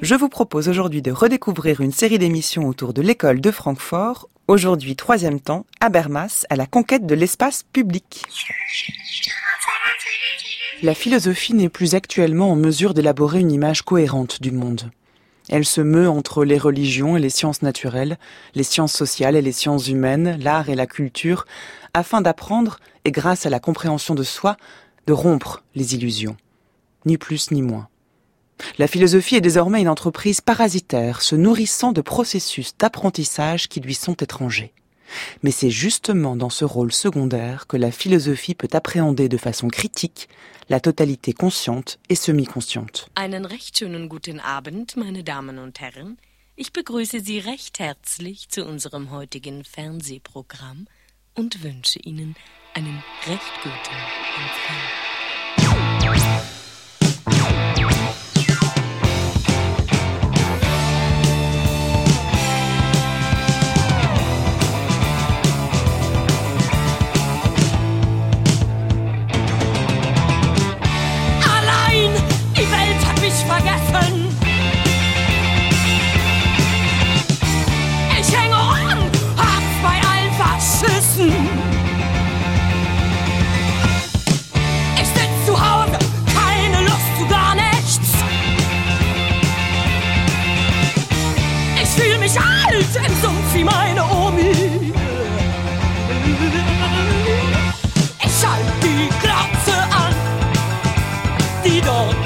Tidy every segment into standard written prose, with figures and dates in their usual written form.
Je vous propose aujourd'hui de redécouvrir une série d'émissions autour de l'école de Francfort. Aujourd'hui, 3e temps, Habermas à la conquête de l'espace public. La philosophie n'est plus actuellement en mesure d'élaborer une image cohérente du monde. Elle se meut entre les religions et les sciences naturelles, les sciences sociales et les sciences humaines, l'art et la culture, afin d'apprendre, et grâce à la compréhension de soi, de rompre les illusions. Ni plus ni moins. La philosophie est désormais une entreprise parasitaire, se nourrissant de processus d'apprentissage qui lui sont étrangers. Mais c'est justement dans ce rôle secondaire que la philosophie peut appréhender de façon critique la totalité consciente et semi-consciente. Einen recht schönen guten Abend, meine Damen und Herren. Ich begrüße Sie recht herzlich zu unserem heutigen Fernsehprogramm und wünsche Ihnen einen recht guten Empfang. Vergessen. Ich hänge an, hart bei allen Faschisten. Ich sitz zu Hause, keine Lust zu gar nichts. Ich fühl mich alt im Sumpf wie meine Omi. Ich halt die Glotze an, die dort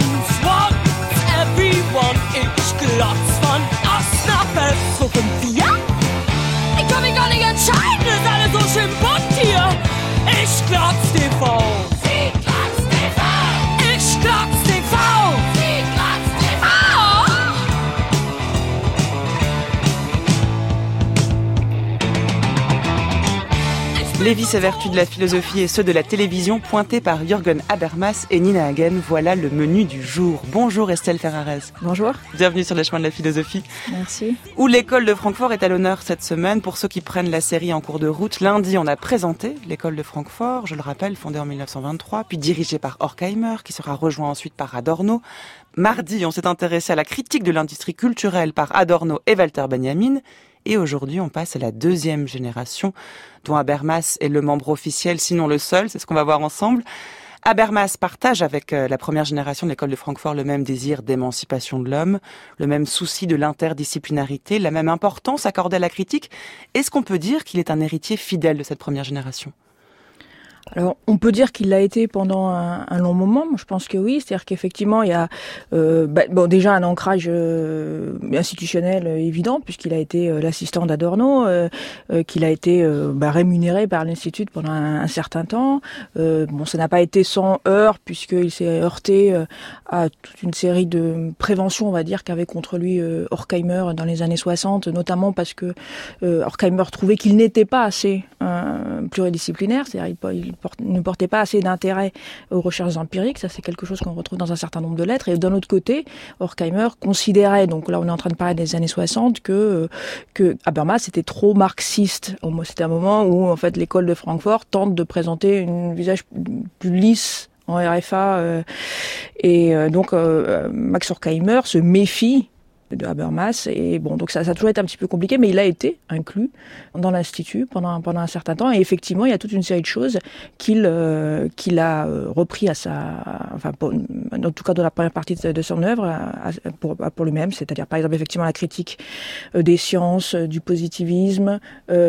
ich glotz von Ost nach West, so 5-4. Ich kann mich gar nicht entscheiden, ist alles so schön bunt hier. Ich glotz TV. Sie glotz TV. Ich glotz TV. Sie glotz TV. Les vices et vertus de la philosophie et ceux de la télévision pointés par Jürgen Habermas et Nina Hagen, voilà le menu du jour. Bonjour Estelle Ferrarez. Bonjour. Bienvenue sur les chemins de la philosophie. Merci. Où l'école de Francfort est à l'honneur cette semaine. Pour ceux qui prennent la série en cours de route, lundi on a présenté l'école de Francfort, je le rappelle, fondée en 1923, puis dirigée par Horkheimer, qui sera rejoint ensuite par Adorno. Mardi, on s'est intéressé à la critique de l'industrie culturelle par Adorno et Walter Benjamin. Et aujourd'hui, on passe à la 2e génération, dont Habermas est le membre officiel, sinon le seul, c'est ce qu'on va voir ensemble. Habermas partage avec la première génération de l'école de Francfort le même désir d'émancipation de l'homme, le même souci de l'interdisciplinarité, la même importance accordée à la critique. Est-ce qu'on peut dire qu'il est un héritier fidèle de cette première génération ? Alors, on peut dire qu'il l'a été pendant un long moment. Je pense que oui. C'est-à-dire qu'effectivement, il y a déjà un ancrage institutionnel évident, puisqu'il a été l'assistant d'Adorno, qu'il a été rémunéré par l'Institut pendant un certain temps. Ça n'a pas été sans heurts, puisqu'il s'est heurté à toute une série de préventions, on va dire, qu'avait contre lui Horkheimer dans les années 60, notamment parce que Horkheimer trouvait qu'il n'était pas assez pluridisciplinaire, c'est-à-dire il ne portait pas assez d'intérêt aux recherches empiriques. Ça, c'est quelque chose qu'on retrouve dans un certain nombre de lettres. Et d'un autre côté, Horkheimer considérait, donc là on est en train de parler des années 60, que Habermas était trop marxiste. C'était un moment où en fait l'école de Francfort tente de présenter un visage plus lisse en RFA. Donc Max Horkheimer se méfie de Habermas, et donc ça a toujours été un petit peu compliqué, mais il a été inclus dans l'Institut pendant un certain temps, et effectivement il y a toute une série de choses qu'il a repris en tout cas dans la première partie de son œuvre pour lui-même, c'est-à-dire par exemple effectivement la critique des sciences, du positivisme,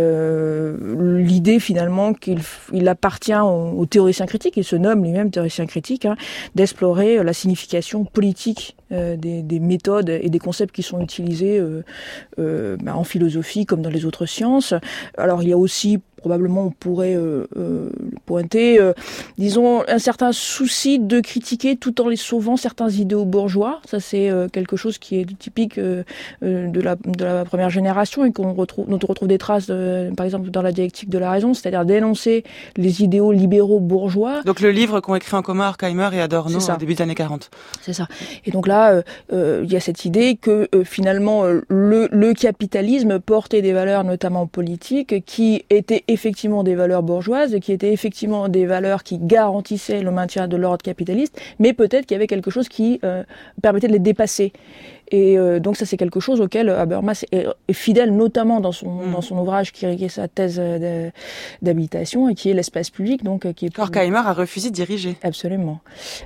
l'idée finalement qu'il appartient aux théoriciens critiques, il se nomme lui-même théoricien critique, d'explorer la signification politique des méthodes et des concepts qui sont utilisés en philosophie comme dans les autres sciences. Alors il y a aussi probablement on pourrait pointer, disons, un certain souci de critiquer tout en les sauvant certains idéaux bourgeois. Ça, c'est quelque chose qui est typique de la première génération et dont on retrouve des traces, par exemple, dans la dialectique de la raison, c'est-à-dire dénoncer les idéaux libéraux bourgeois. Donc le livre qu'ont écrit en commun Horkheimer et Adorno au début des années 40. C'est ça. Et donc là, il y a cette idée que finalement le capitalisme portait des valeurs notamment politiques qui étaient effectivement des valeurs bourgeoises, qui étaient effectivement des valeurs qui garantissaient le maintien de l'ordre capitaliste, mais peut-être qu'il y avait quelque chose qui permettait de les dépasser. Et donc ça, c'est quelque chose auquel Habermas est fidèle, notamment dans son ouvrage qui est sa thèse d'habilitation, et qui est l'espace public. Donc qui est Horkheimer a refusé de diriger. Absolument.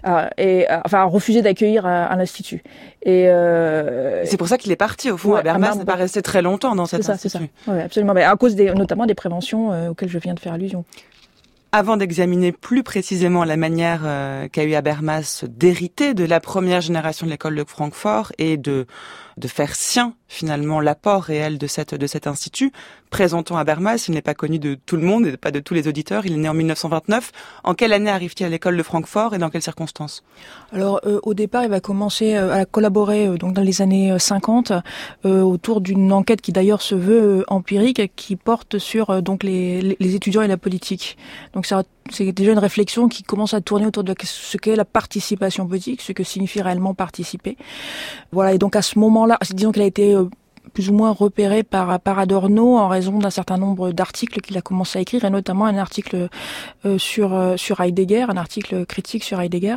A refusé d'accueillir à l'Institut. Et c'est pour ça qu'il est parti, au fond. Ouais, Habermas n'est pas resté très longtemps dans cet institut. C'est ça. Ouais, absolument. Mais à cause notamment des préventions auxquelles je viens de faire allusion. Avant d'examiner plus précisément la manière qu'a eu Habermas d'hériter de la première génération de l'école de Francfort et de faire sien finalement l'apport réel de cet institut, présentons Habermas. Il n'est pas connu de tout le monde et pas de tous les auditeurs. Il est né en 1929. En quelle année arrive-t-il à l'école de Francfort et dans quelles circonstances? Alors au départ, il va commencer à collaborer donc dans les années 50 autour d'une enquête qui d'ailleurs se veut empirique, qui porte sur donc les étudiants et la politique. Donc c'est déjà une réflexion qui commence à tourner autour de ce qu'est la participation politique, ce que signifie réellement participer. Voilà, et donc à ce moment-là, disons qu'il a été plus ou moins repéré par Adorno en raison d'un certain nombre d'articles qu'il a commencé à écrire, et notamment un article sur Heidegger, un article critique sur Heidegger.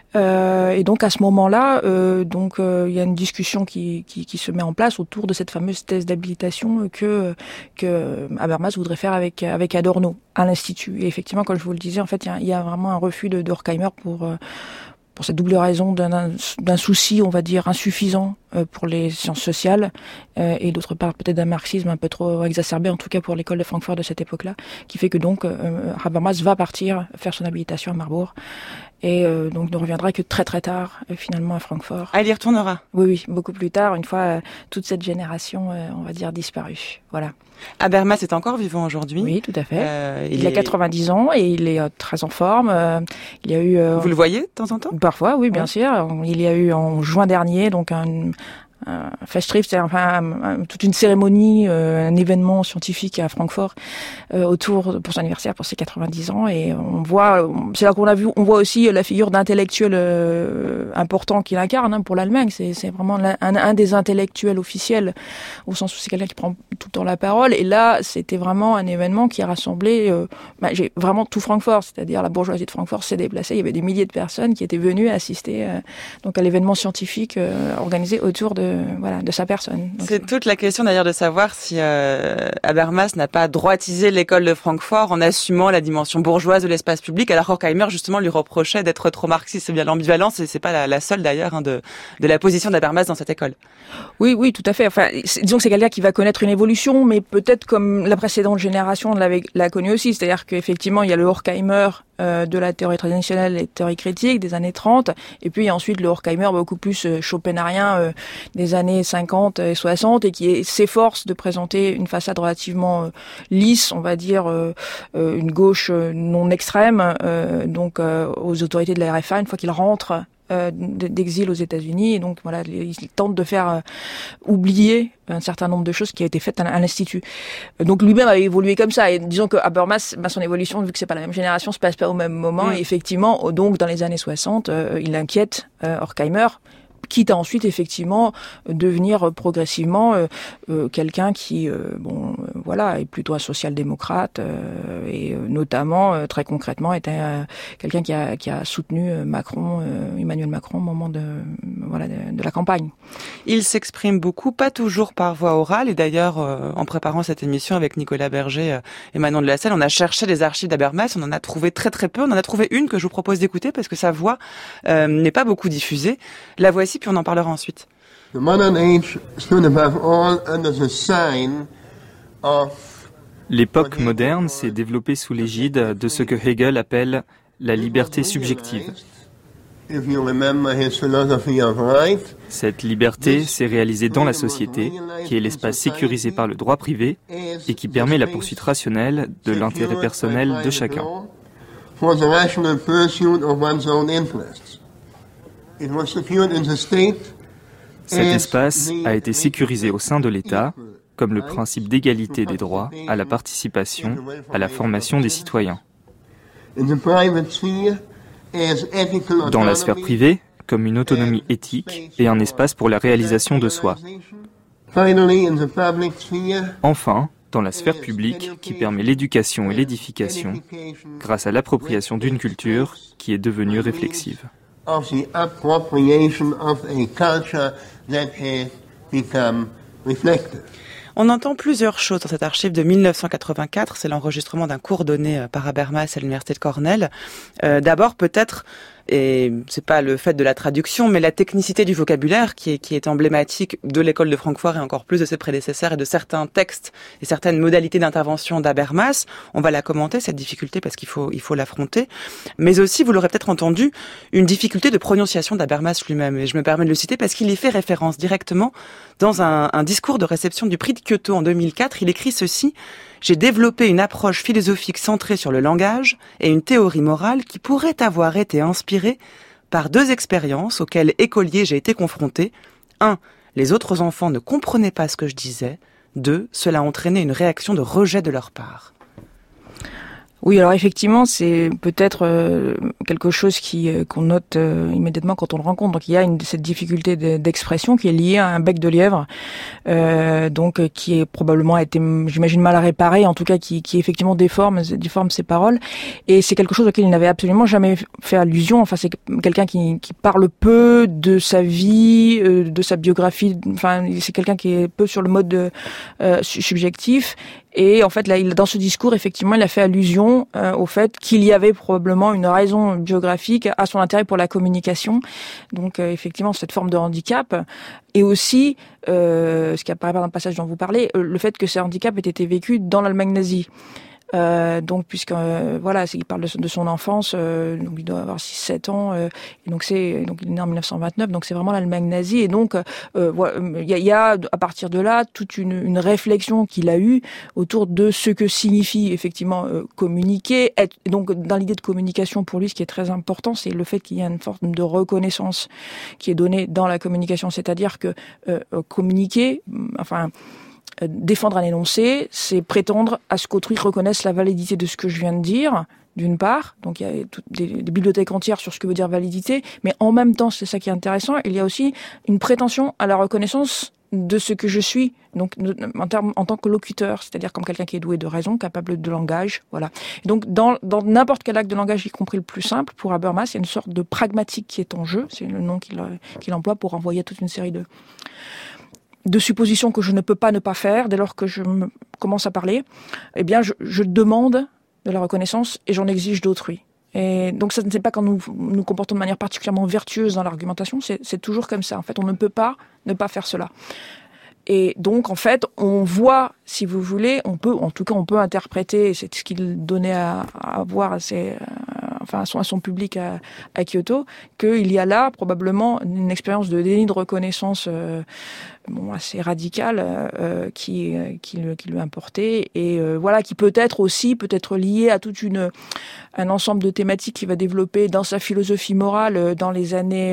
Et donc à ce moment-là, il y a une discussion qui se met en place autour de cette fameuse thèse d'habilitation que Habermas voudrait faire avec Adorno à l'Institut. Et effectivement, comme je vous le disais, en fait, il y a vraiment un refus de Horkheimer pour cette double raison d'un souci, on va dire, insuffisant pour les sciences sociales, et d'autre part peut-être d'un marxisme un peu trop exacerbé, en tout cas pour l'école de Francfort de cette époque-là, qui fait que donc Habermas va partir faire son habilitation à Marbourg, et donc ne reviendra que très très tard finalement à Francfort. Ah, il y retournera? Oui, beaucoup plus tard, une fois toute cette génération, on va dire, disparue. Voilà. Habermas est encore vivant aujourd'hui? Oui, tout à fait. Il a 90 ans et il est très en forme. Il y a eu. Vous le voyez de temps en temps? Parfois, oui, bien sûr. Il y a eu en juin dernier donc un Festschrift, c'est toute une cérémonie, un événement scientifique à Francfort autour pour son anniversaire, pour ses 90 ans, et on voit, c'est là on voit aussi la figure d'intellectuel important qu'il incarne pour l'Allemagne. C'est vraiment un des intellectuels officiels, au sens où c'est quelqu'un qui prend tout le temps la parole. Et là, c'était vraiment un événement qui a rassemblé j'ai vraiment tout Francfort, c'est-à-dire la bourgeoisie de Francfort s'est déplacée. Il y avait des milliers de personnes qui étaient venues assister donc à l'événement scientifique organisé autour de sa personne. Donc, c'est toute la question d'ailleurs de savoir si Habermas n'a pas droitisé l'école de Francfort en assumant la dimension bourgeoise de l'espace public, alors Horkheimer justement lui reprochait d'être trop marxiste. C'est bien l'ambivalence, et c'est pas la seule d'ailleurs de la position d'Habermas dans cette école. Oui, tout à fait. Enfin, disons que c'est quelqu'un qui va connaître une évolution, mais peut-être comme la précédente génération l'a connu aussi, c'est-à-dire qu'effectivement il y a le Horkheimer de la théorie traditionnelle et théorie critique des années 30, et puis il y a ensuite le Horkheimer beaucoup plus schopenhauerien des années 50 et 60, et qui s'efforce de présenter une façade relativement lisse, on va dire, une gauche non extrême, donc aux autorités de la RFA une fois qu'il rentre d'exil aux États-Unis. Et donc voilà, il tente de faire oublier un certain nombre de choses qui ont été faites à l'Institut. Donc lui-même a évolué comme ça. Et disons que Habermas, son évolution, vu que c'est pas la même génération, se passe pas au même moment. Et effectivement, donc dans les années 60, il inquiète Horkheimer, quitte à ensuite effectivement devenir progressivement quelqu'un qui est plutôt un social-démocrate, et notamment très concrètement était quelqu'un qui a soutenu Emmanuel Macron au moment de la campagne. Il s'exprime beaucoup, pas toujours par voie orale, et d'ailleurs en préparant cette émission avec Nicolas Berger et Manon de la Selle, on a cherché les archives d'Habermas, on en a trouvé très très peu. On en a trouvé une que je vous propose d'écouter parce que sa voix n'est pas beaucoup diffusée. La voici, puis on en parlera ensuite. The modern age stood above all under the sign of... L'époque moderne s'est développée sous l'égide de ce que Hegel appelle la liberté subjective. Cette liberté s'est réalisée dans la société, qui est l'espace sécurisé par le droit privé et qui permet la poursuite rationnelle de l'intérêt personnel de chacun. Cet espace a été sécurisé au sein de l'État, comme le principe d'égalité des droits à la participation, à la formation des citoyens. Dans la sphère privée, comme une autonomie éthique et un espace pour la réalisation de soi. Enfin, dans la sphère publique qui permet l'éducation et l'édification grâce à l'appropriation d'une culture qui est devenue réflexive. Of the appropriation of a culture that has become reflective. On entend plusieurs choses dans cette archive de 1984. C'est l'enregistrement d'un cours donné par Habermas à l'université de Cornell. D'abord, peut-être, et c'est pas le fait de la traduction, mais la technicité du vocabulaire qui est emblématique de l'école de Francfort et encore plus de ses prédécesseurs et de certains textes et certaines modalités d'intervention d'Habermas. On va la commenter, cette difficulté, parce qu'il faut l'affronter. Mais aussi, vous l'aurez peut-être entendu, une difficulté de prononciation d'Habermas lui-même. Et je me permets de le citer parce qu'il y fait référence directement dans un discours de réception du prix de Kyoto en 2004. Il écrit ceci: « J'ai développé une approche philosophique centrée sur le langage et une théorie morale qui pourrait avoir été inspirée par deux expériences auxquelles, écolier, j'ai été confronté. 1. Les autres enfants ne comprenaient pas ce que je disais. 2. Cela a entraîné une réaction de rejet de leur part. » Oui, alors effectivement, c'est peut-être quelque chose qu'on note immédiatement quand on le rencontre. Donc il y a cette difficulté d'expression qui est liée à un bec de lièvre, donc qui est probablement été, j'imagine, mal réparé, en tout cas qui effectivement déforme ses paroles. Et c'est quelque chose auquel il n'avait absolument jamais fait allusion. Enfin, c'est quelqu'un qui parle peu de sa vie, de sa biographie. Enfin, c'est quelqu'un qui est peu sur le mode subjectif. Et en fait, là, dans ce discours, effectivement, il a fait allusion au fait qu'il y avait probablement une raison biographique à son intérêt pour la communication. Donc, effectivement, cette forme de handicap. Et aussi, ce qui apparaît dans le passage dont vous parlez, le fait que ces handicaps aient été vécus dans l'Allemagne nazie. Donc puisque voilà, il parle de son enfance, donc il doit avoir 6-7 ans, et donc il est né en 1929, donc c'est vraiment l'Allemagne nazie, et donc il y a à partir de là toute une réflexion qu'il a eue autour de ce que signifie effectivement communiquer. Et donc dans l'idée de communication, pour lui, ce qui est très important, c'est le fait qu'il y a une forme de reconnaissance qui est donnée dans la communication, c'est-à-dire que communiquer, défendre un énoncé, c'est prétendre à ce qu'autrui reconnaisse la validité de ce que je viens de dire, d'une part. Donc il y a des bibliothèques entières sur ce que veut dire validité, mais en même temps, c'est ça qui est intéressant, il y a aussi une prétention à la reconnaissance de ce que je suis, donc en tant que locuteur, c'est-à-dire comme quelqu'un qui est doué de raison, capable de langage, voilà. Et donc dans n'importe quel acte de langage, y compris le plus simple, pour Habermas, il y a une sorte de pragmatique qui est en jeu, c'est le nom qu'il emploie pour renvoyer toute une série de suppositions que je ne peux pas ne pas faire dès lors que je commence à parler. Eh bien, je demande de la reconnaissance et j'en exige d'autrui. Et donc ça ne c'est pas quand nous nous comportons de manière particulièrement vertueuse dans l'argumentation, c'est toujours comme ça. En fait, on ne peut pas ne pas faire cela. Et donc, en fait, on voit, si vous voulez, on peut interpréter, c'est ce qu'il donnait à voir à son public à Kyoto, qu'il y a là probablement une expérience de déni de reconnaissance assez radicale qui lui a importé, et voilà, qui peut être lié à un ensemble de thématiques qu'il va développer dans sa philosophie morale dans les années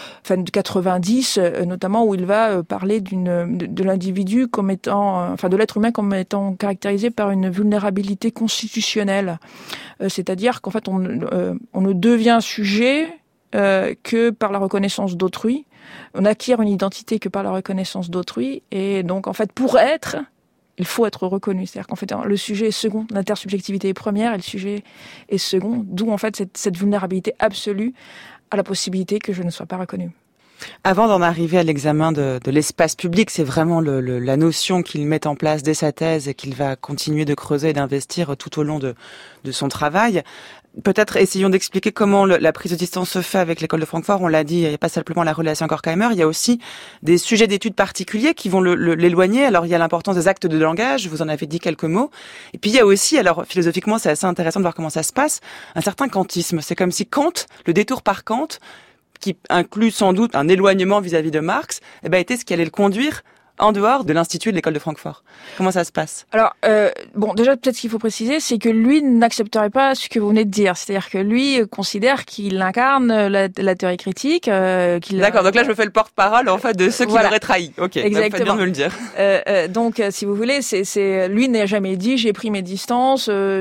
90, notamment, où il va parler de l'individu comme étant, de l'être humain comme étant caractérisé par une vulnérabilité constitutionnelle, c'est-à-dire qu'en fait on ne devient sujet que par la reconnaissance d'autrui, on acquiert une identité que par la reconnaissance d'autrui, et donc en fait pour être, il faut être reconnu. C'est-à-dire qu'en fait, le sujet est second, l'intersubjectivité est première et le sujet est second, d'où en fait cette vulnérabilité absolue à la possibilité que je ne sois pas reconnu. Avant d'en arriver à l'examen de l'espace public, c'est vraiment la notion qu'il met en place dès sa thèse et qu'il va continuer de creuser et d'investir tout au long de son travail. Peut-être essayons d'expliquer comment la prise de distance se fait avec l'école de Francfort. On l'a dit, il n'y a pas simplement la relation Horkheimer, il y a aussi des sujets d'études particuliers qui vont l'éloigner. Alors il y a l'importance des actes de langage, vous en avez dit quelques mots. Et puis il y a aussi, alors philosophiquement c'est assez intéressant de voir comment ça se passe, un certain kantisme. C'est comme si Kant, le détour par Kant, qui inclut sans doute un éloignement vis-à-vis de Marx, était ce qui allait le conduire en dehors de l'Institut de l'école de Francfort. Comment ça se passe? Alors, déjà, peut-être ce qu'il faut préciser, c'est que lui n'accepterait pas ce que vous venez de dire. C'est-à-dire que lui considère qu'il incarne la théorie critique. D'accord, donc là, je me fais le porte-parole, en fait, de ceux qui l'auraient trahi. Ok, exactement. Faites bien de me le dire. Donc, si vous voulez, lui n'a jamais dit, j'ai pris mes distances,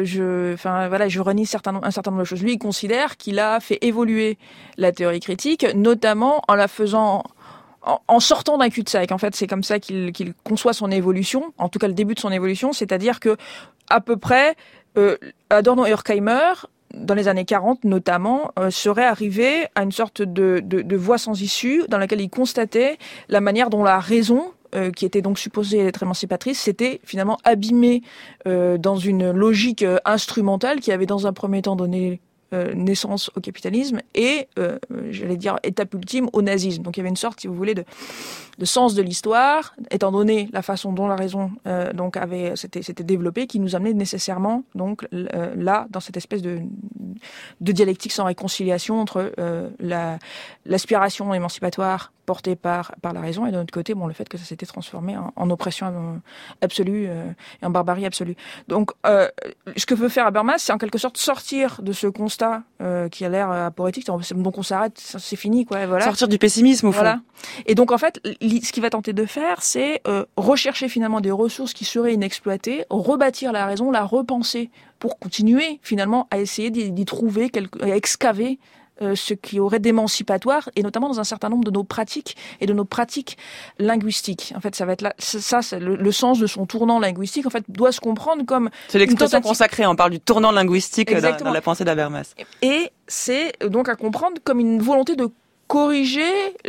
je renie un certain nombre de choses. Lui, il considère qu'il a fait évoluer la théorie critique, notamment en la faisant en sortant d'un cul-de-sac. En fait, c'est comme ça qu'il conçoit son évolution, en tout cas le début de son évolution, c'est-à-dire que à peu près Adorno et Horkheimer, dans les années 40 notamment, seraient arrivés à une sorte de voie sans issue dans laquelle ils constataient la manière dont la raison, qui était donc supposée être émancipatrice, s'était finalement abîmée dans une logique instrumentale qui avait dans un premier temps donné naissance au capitalisme et, j'allais dire, étape ultime au nazisme. Donc il y avait une sorte, si vous voulez, de sens de l'histoire, étant donné la façon dont la raison donc s'était développée, qui nous amenait nécessairement donc là dans cette espèce de dialectique sans réconciliation entre l'aspiration émancipatoire portée par la raison et de l'autre côté le fait que ça s'était transformé en oppression absolue et en barbarie absolue. Donc ce que veut faire Habermas, c'est en quelque sorte sortir de ce constat qui a l'air aporétique, donc on s'arrête, c'est fini quoi. Voilà. Sortir du pessimisme au fond. Voilà. Et donc en fait, ce qu'il va tenter de faire, c'est rechercher finalement des ressources qui seraient inexploitées, rebâtir la raison, la repenser pour continuer finalement à essayer d'y trouver, à excaver ce qui aurait d'émancipatoire, et notamment dans un certain nombre de nos pratiques et de nos pratiques linguistiques. En fait, ça va être là, ça c'est le sens de son tournant linguistique. En fait, doit se comprendre comme c'est l'expression consacrée. On parle du tournant linguistique dans la pensée d'Habermas. Et c'est donc à comprendre comme une volonté de corriger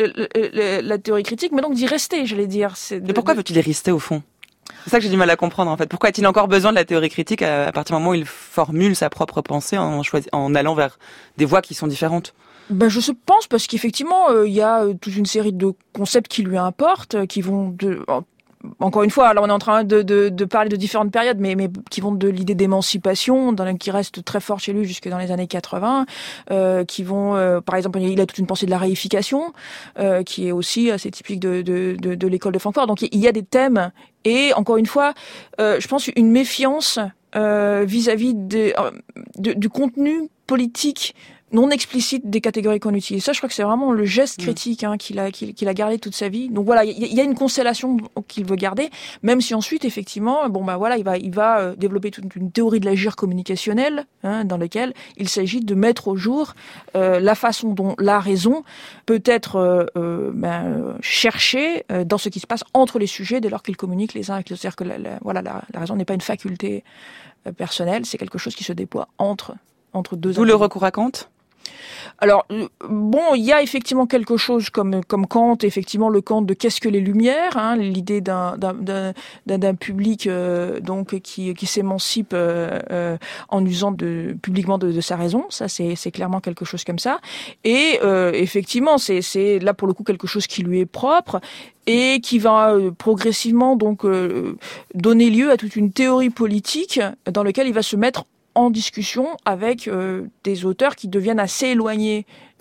la théorie critique, mais donc d'y rester, j'allais dire. Mais pourquoi veut-il y rester au fond ? C'est ça que j'ai du mal à comprendre, en fait. Pourquoi a-t-il encore besoin de la théorie critique à partir du moment où il formule sa propre pensée en allant vers des voies qui sont différentes ? Je pense parce qu'effectivement, il y a toute une série de concepts qui lui importent, qui vont encore une fois, alors on est en train de parler de différentes périodes, mais qui vont de l'idée d'émancipation, qui reste très forte chez lui jusque dans les années 80, qui vont, par exemple, il a toute une pensée de la réification, qui est aussi assez typique de l'école de Francfort. Donc il y a des thèmes, et encore une fois, je pense une méfiance vis-à-vis du contenu politique non explicite des catégories qu'on utilise. Ça, je crois que c'est vraiment le geste critique qu'il a gardé toute sa vie. Donc voilà, il y a une constellation qu'il veut garder, même si ensuite, effectivement, il va développer toute une théorie de l'agir communicationnel, dans laquelle il s'agit de mettre au jour la façon dont la raison peut être cherchée dans ce qui se passe entre les sujets dès lors qu'ils communiquent les uns avec les autres. C'est-à-dire que la raison n'est pas une faculté personnelle, c'est quelque chose qui se déploie entre deux. D'où le recours à Kant ? Alors, il y a effectivement quelque chose comme Kant, effectivement le Kant de qu'est-ce que les Lumières, l'idée d'un public donc qui s'émancipe en usant publiquement de sa raison. Ça, c'est clairement quelque chose comme ça. Et effectivement, c'est là pour le coup quelque chose qui lui est propre et qui va progressivement donc donner lieu à toute une théorie politique dans laquelle il va se mettre en discussion avec des auteurs qui deviennent assez éloignés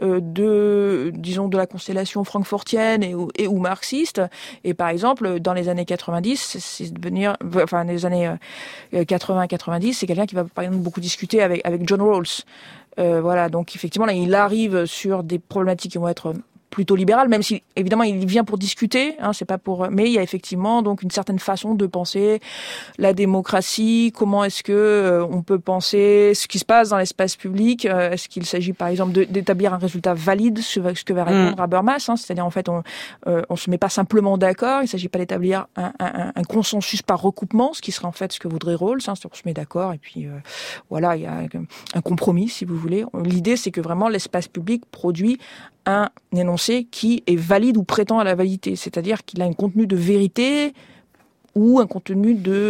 de la constellation francfortienne et ou marxiste. Et par exemple, dans les années 90, les années 80-90, c'est quelqu'un qui va par exemple beaucoup discuter avec John Rawls. Donc effectivement, là, il arrive sur des problématiques qui vont être plutôt libéral, même si évidemment il vient pour discuter, c'est pas pour. Mais il y a effectivement donc une certaine façon de penser la démocratie. Comment est-ce que on peut penser ce qui se passe dans l'espace public ? Est-ce qu'il s'agit par exemple d'établir un résultat valide, ce que va répondre Habermas, c'est-à-dire en fait on se met pas simplement d'accord. Il s'agit pas d'établir un consensus par recoupement, ce qui serait en fait ce que voudrait Rawls. C'est-à-dire on se met d'accord et puis il y a un compromis si vous voulez. L'idée c'est que vraiment l'espace public produit un énoncé qui est valide ou prétend à la validité, c'est-à-dire qu'il a un contenu de vérité ou un contenu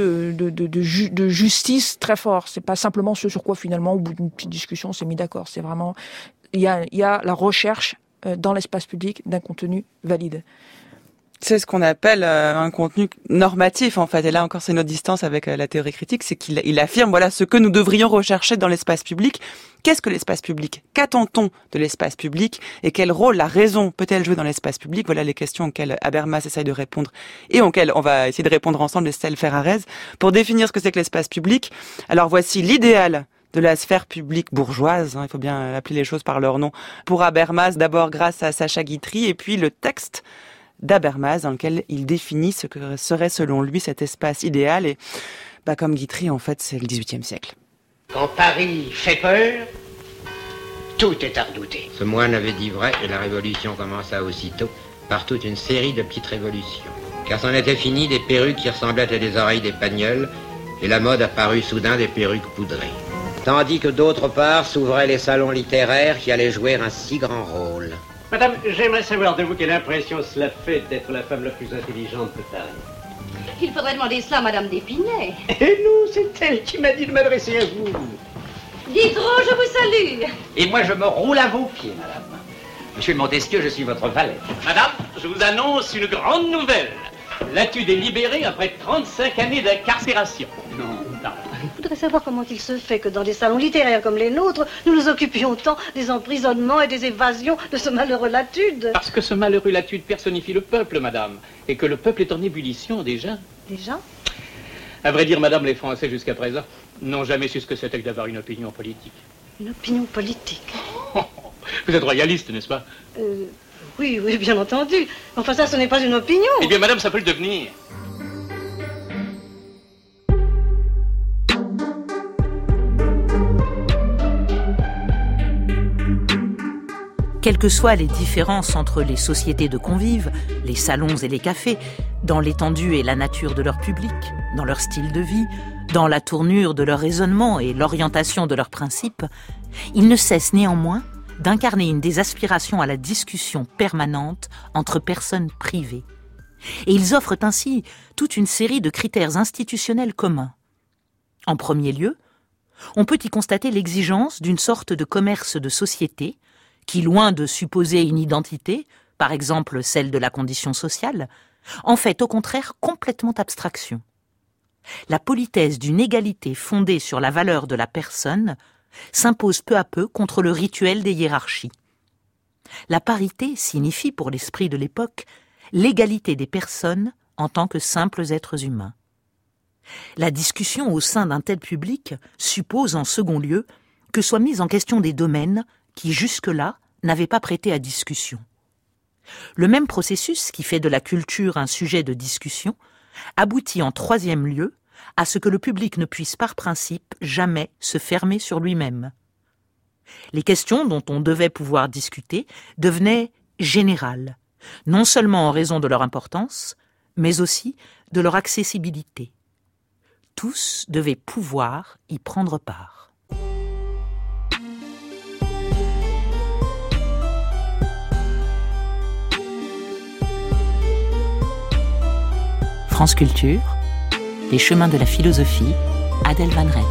de justice très fort. C'est pas simplement ce sur quoi finalement au bout d'une petite discussion on s'est mis d'accord. C'est vraiment il y a la recherche dans l'espace public d'un contenu valide. C'est ce qu'on appelle un contenu normatif, en fait. Et là encore, c'est notre distance avec la théorie critique, c'est qu'il affirme, voilà, ce que nous devrions rechercher dans l'espace public. Qu'est-ce que l'espace public ? Qu'attend-on de l'espace public ? Et quel rôle la raison peut-elle jouer dans l'espace public ? Voilà les questions auxquelles Habermas essaye de répondre et auxquelles on va essayer de répondre ensemble, Estelle Ferrarez, pour définir ce que c'est que l'espace public. Alors voici l'idéal de la sphère publique bourgeoise, il faut bien appeler les choses par leur nom, pour Habermas, d'abord grâce à Sacha Guitry, et puis le texte d'Habermas dans lequel il définit ce que serait selon lui cet espace idéal. Et comme Guitry, en fait, c'est le XVIIIe siècle. Quand Paris fait peur, tout est à redouter. Ce moine avait dit vrai et la révolution commença aussitôt. par toute une série de petites révolutions. Car c'en était fini des perruques qui ressemblaient à des oreilles d'épagnols, et la mode apparut soudain des perruques poudrées. Tandis que d'autre part s'ouvraient les salons littéraires qui allaient jouer un si grand rôle. Madame, j'aimerais savoir de vous quelle impression cela fait d'être la femme la plus intelligente de Paris. Il faudrait demander cela à Madame d'Épinay. Et non, c'est elle qui m'a dit de m'adresser à vous. Diderot, je vous salue. Et moi, je me roule à vos pieds, madame. Monsieur de Montesquieu, je suis votre valet. Madame, je vous annonce une grande nouvelle. Latude est libéré après 35 années d'incarcération. Non. Je voudrais savoir comment il se fait que dans des salons littéraires comme les nôtres, nous nous occupions tant des emprisonnements et des évasions de ce malheureux Latude. Parce que ce malheureux Latude personnifie le peuple, madame, et que le peuple est en ébullition déjà. Déjà ? À vrai dire, madame, les Français jusqu'à présent n'ont jamais su ce que c'était que d'avoir une opinion politique. Une opinion politique ? Vous êtes royaliste, n'est-ce pas ? Oui, bien entendu. Enfin, ça, ce n'est pas une opinion. Eh bien, madame, ça peut le devenir. Quelles que soient les différences entre les sociétés de convives, les salons et les cafés, dans l'étendue et la nature de leur public, dans leur style de vie, dans la tournure de leur raisonnement et l'orientation de leurs principes, ils ne cessent néanmoins d'incarner une des aspirations à la discussion permanente entre personnes privées. Et ils offrent ainsi toute une série de critères institutionnels communs. En premier lieu, on peut y constater l'exigence d'une sorte de commerce de société qui, loin de supposer une identité, par exemple celle de la condition sociale, en fait au contraire complètement abstraction. La politesse d'une égalité fondée sur la valeur de la personne s'impose peu à peu contre le rituel des hiérarchies. La parité signifie pour l'esprit de l'époque l'égalité des personnes en tant que simples êtres humains. La discussion au sein d'un tel public suppose en second lieu que soient mis en question des domaines qui jusque-là n'avaient pas prêté à discussion. Le même processus qui fait de la culture un sujet de discussion aboutit en troisième lieu à ce que le public ne puisse par principe jamais se fermer sur lui-même. Les questions dont on devait pouvoir discuter devenaient générales, non seulement en raison de leur importance, mais aussi de leur accessibilité. Tous devaient pouvoir y prendre part. France Culture, les chemins de la philosophie, Adèle Van Rett.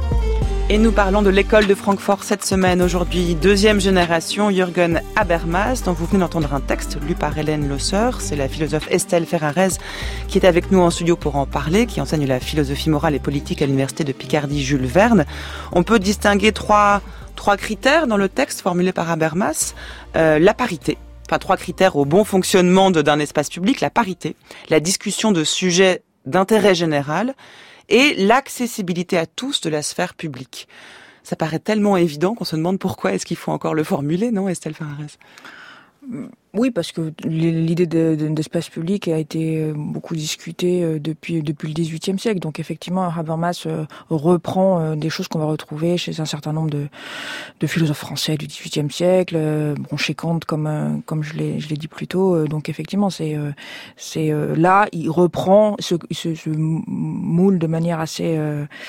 Et nous parlons de l'école de Francfort cette semaine. Aujourd'hui, deuxième génération, Jürgen Habermas, dont vous venez d'entendre un texte lu par Hélène Loesser. C'est la philosophe Estelle Ferrarez qui est avec nous en studio pour en parler, qui enseigne la philosophie morale et politique à l'université de Picardie Jules Verne. On peut distinguer trois critères dans le texte formulé par Habermas. La parité. Enfin, 3 critères au bon fonctionnement d'un espace public, la parité, la discussion de sujets d'intérêt général et l'accessibilité à tous de la sphère publique. Ça paraît tellement évident qu'on se demande pourquoi est-ce qu'il faut encore le formuler, non, Estelle Ferrarez ? Oui, parce que l'idée d'espace public a été beaucoup discutée depuis le XVIIIe siècle. Donc effectivement, Habermas reprend des choses qu'on va retrouver chez un certain nombre de philosophes français du XVIIIe siècle, chez Kant comme je l'ai dit plus tôt. Donc effectivement, c'est là, il reprend ce moule de manière assez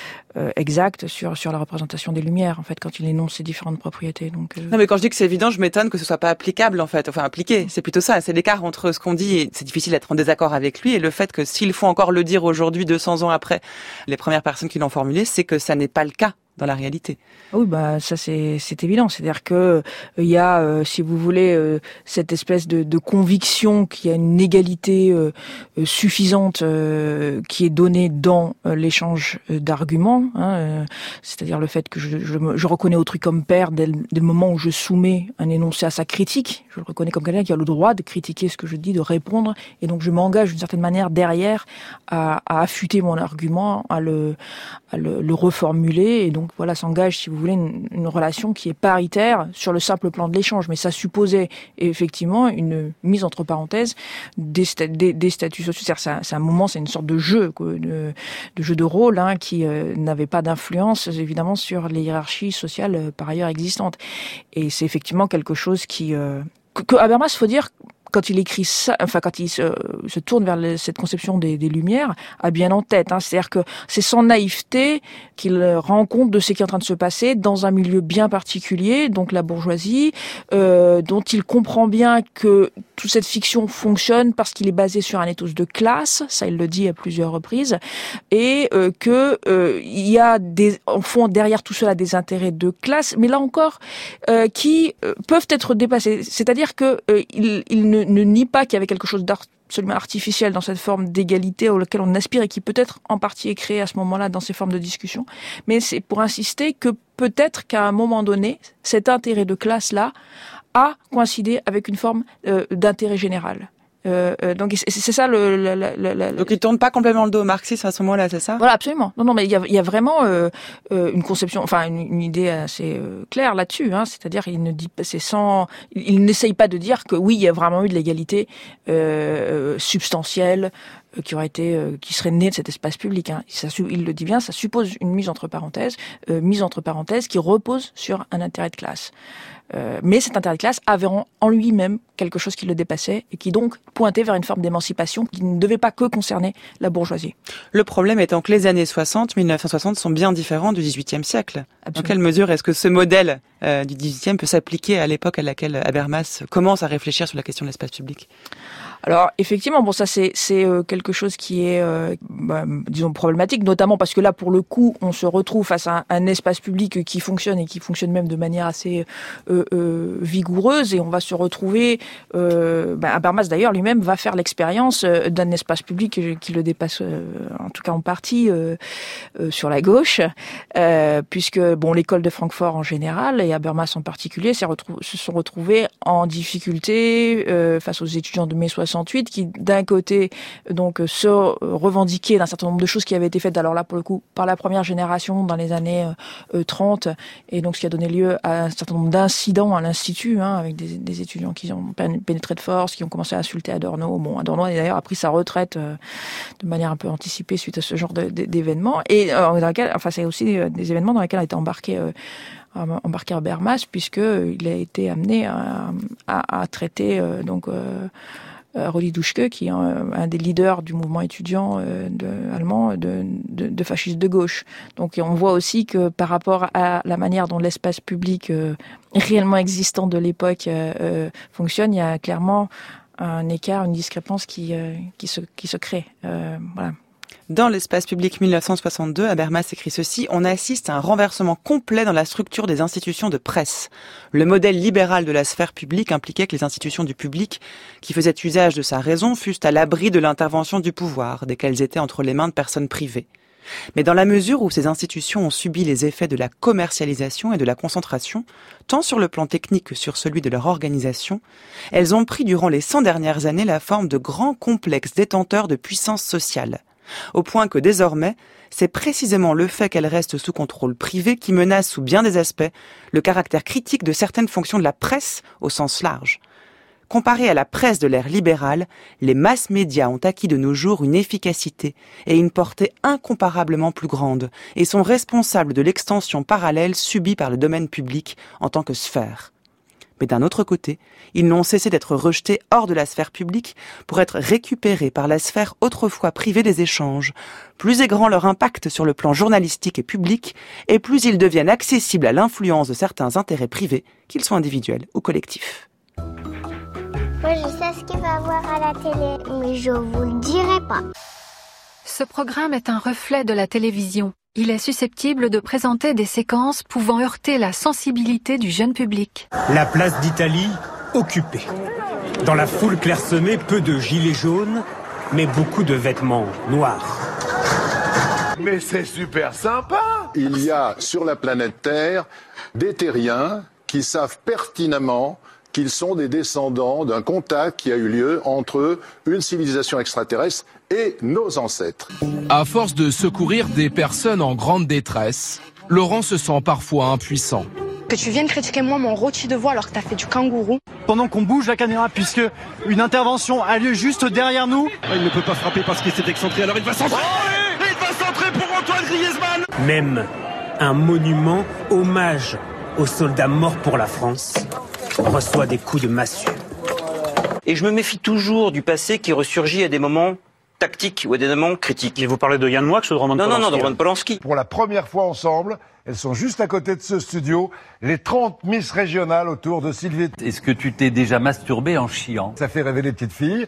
exacte sur la représentation des Lumières, en fait, quand il énonce ces différentes propriétés. Donc non, mais quand je dis que c'est évident, je m'étonne que ce soit pas applicable, en fait. Enfin, appliqué. C'est plutôt ça. C'est l'écart entre ce qu'on dit et c'est difficile d'être en désaccord avec lui et le fait que s'il faut encore le dire aujourd'hui, 200 ans après, les premières personnes qui l'ont formulé, c'est que ça n'est pas le cas dans la réalité. Oui, ça c'est évident. C'est-à-dire que il y a, si vous voulez, cette espèce de conviction qu'il y a une égalité suffisante qui est donnée dans l'échange d'arguments. C'est-à-dire le fait que je reconnais autrui comme père dès le moment où je soumets un énoncé à sa critique. Je le reconnais comme quelqu'un qui a le droit de critiquer ce que je dis, de répondre, et donc je m'engage d'une certaine manière derrière à affûter mon argument, à le reformuler, et donc voilà, s'engage, si vous voulez, une relation qui est paritaire sur le simple plan de l'échange. Mais ça supposait effectivement une mise entre parenthèses des statuts sociaux. C'est un moment, c'est une sorte de jeu, de jeu de rôle, qui n'avait pas d'influence évidemment sur les hiérarchies sociales par ailleurs existantes. Et c'est effectivement quelque chose que Habermas, faut dire quand il écrit ça, enfin quand il se tourne vers cette conception des Lumières, a bien en tête. C'est-à-dire que c'est sans naïveté qu'il rend compte de ce qui est en train de se passer dans un milieu bien particulier, donc la bourgeoisie, dont il comprend bien que toute cette fiction fonctionne parce qu'il est basé sur un ethos de classe, ça il le dit à plusieurs reprises, et que il y a en fond derrière tout cela des intérêts de classe, mais là encore qui peuvent être dépassés. C'est-à-dire que il ne nie pas qu'il y avait quelque chose absolument artificiel dans cette forme d'égalité auquel on aspire et qui peut-être en partie est créée à ce moment-là dans ces formes de discussion, mais c'est pour insister que peut-être qu'à un moment donné, cet intérêt de classe-là a coïncidé avec une forme d'intérêt général. Donc c'est ça Donc il tourne pas complètement le dos au marxisme à ce moment-là, c'est ça? Voilà, absolument. Non, mais il y a vraiment une conception, enfin une idée assez claire là-dessus. C'est-à-dire il n'essaye pas de dire que oui, il y a vraiment eu de l'égalité substantielle qui serait née de cet espace public. Il le dit bien, ça suppose une mise entre parenthèses qui repose sur un intérêt de classe. Mais cet intérêt de classe avait en lui-même quelque chose qui le dépassait et qui donc pointait vers une forme d'émancipation qui ne devait pas que concerner la bourgeoisie. Le problème étant que les années 1960 sont bien différents du XVIIIe siècle. Absolument. Dans quelle mesure est-ce que ce modèle du XVIIIe peut s'appliquer à l'époque à laquelle Habermas commence à réfléchir sur la question de l'espace public? Alors effectivement, ça c'est quelque chose qui est disons problématique, notamment parce que là pour le coup on se retrouve face à un espace public qui fonctionne et qui fonctionne même de manière assez vigoureuse, et on va se retrouver Habermas d'ailleurs lui-même va faire l'expérience d'un espace public qui le dépasse en tout cas en partie sur la gauche, puisque l'école de Francfort en général et Habermas en particulier se sont retrouvés en difficulté face aux étudiants de mai 68 qui d'un côté donc se revendiquaient d'un certain nombre de choses qui avaient été faites, alors là pour le coup par la première génération dans les années 30, et donc ce qui a donné lieu à un certain nombre d'incidents à l'Institut, avec des étudiants qui ont pénétré de force, qui ont commencé à insulter Adorno. Adorno a d'ailleurs pris sa retraite de manière un peu anticipée suite à ce genre d'événements, et dans lequel, c'est aussi des événements dans lesquels a été embarqué Habermas, puisque il a été amené à traiter Rudi Dutschke, qui est un des leaders du mouvement étudiant allemand de fascistes de gauche. Donc on voit aussi que par rapport à la manière dont l'espace public réellement existant de l'époque fonctionne, il y a clairement un écart, une discrépance qui se crée. Voilà. Dans l'espace public 1962, Habermas écrit ceci: on assiste à un renversement complet dans la structure des institutions de presse. Le modèle libéral de la sphère publique impliquait que les institutions du public, qui faisaient usage de sa raison, fussent à l'abri de l'intervention du pouvoir, dès qu'elles étaient entre les mains de personnes privées. Mais dans la mesure où ces institutions ont subi les effets de la commercialisation et de la concentration, tant sur le plan technique que sur celui de leur organisation, elles ont pris durant les 100 dernières années la forme de grands complexes détenteurs de puissance sociale. Au point que désormais, c'est précisément le fait qu'elle reste sous contrôle privé qui menace sous bien des aspects le caractère critique de certaines fonctions de la presse au sens large. Comparé à la presse de l'ère libérale, les masses médias ont acquis de nos jours une efficacité et une portée incomparablement plus grande et sont responsables de l'extension parallèle subie par le domaine public en tant que sphère. Mais d'un autre côté, ils n'ont cessé d'être rejetés hors de la sphère publique pour être récupérés par la sphère autrefois privée des échanges. Plus est grand leur impact sur le plan journalistique et public, et plus ils deviennent accessibles à l'influence de certains intérêts privés, qu'ils soient individuels ou collectifs. Moi, je sais ce qu'il va voir à la télé, mais je vous le dirai pas. Ce programme est un reflet de la télévision. Il est susceptible de présenter des séquences pouvant heurter la sensibilité du jeune public. La place d'Italie, occupée. Dans la foule clairsemée, peu de gilets jaunes, mais beaucoup de vêtements noirs. Mais c'est super sympa! Il y a sur la planète Terre des terriens qui savent pertinemment qu'ils sont des descendants d'un contact qui a eu lieu entre une civilisation extraterrestre et nos ancêtres. À force de secourir des personnes en grande détresse, Laurent se sent parfois impuissant. Que tu viennes critiquer moi mon rôti de voix alors que t'as fait du kangourou. Pendant qu'on bouge la caméra, puisque une intervention a lieu juste derrière nous. Il ne peut pas frapper parce qu'il s'est excentré, alors il va centrer. Oh, il va centrer pour Antoine Griezmann. Même un monument hommage aux soldats morts pour la France reçoit des coups de massue. Et je me méfie toujours du passé qui ressurgit à des moments tactiques ou à des moments critiques. Et vous parlez de Yann Moix ou de Roman Polanski? Non, de Roman Polanski. Pour la première fois ensemble, elles sont juste à côté de ce studio, les 30 Miss régionales autour de Sylvie. Est-ce que tu t'es déjà masturbé en chiant? Ça fait rêver les petites filles.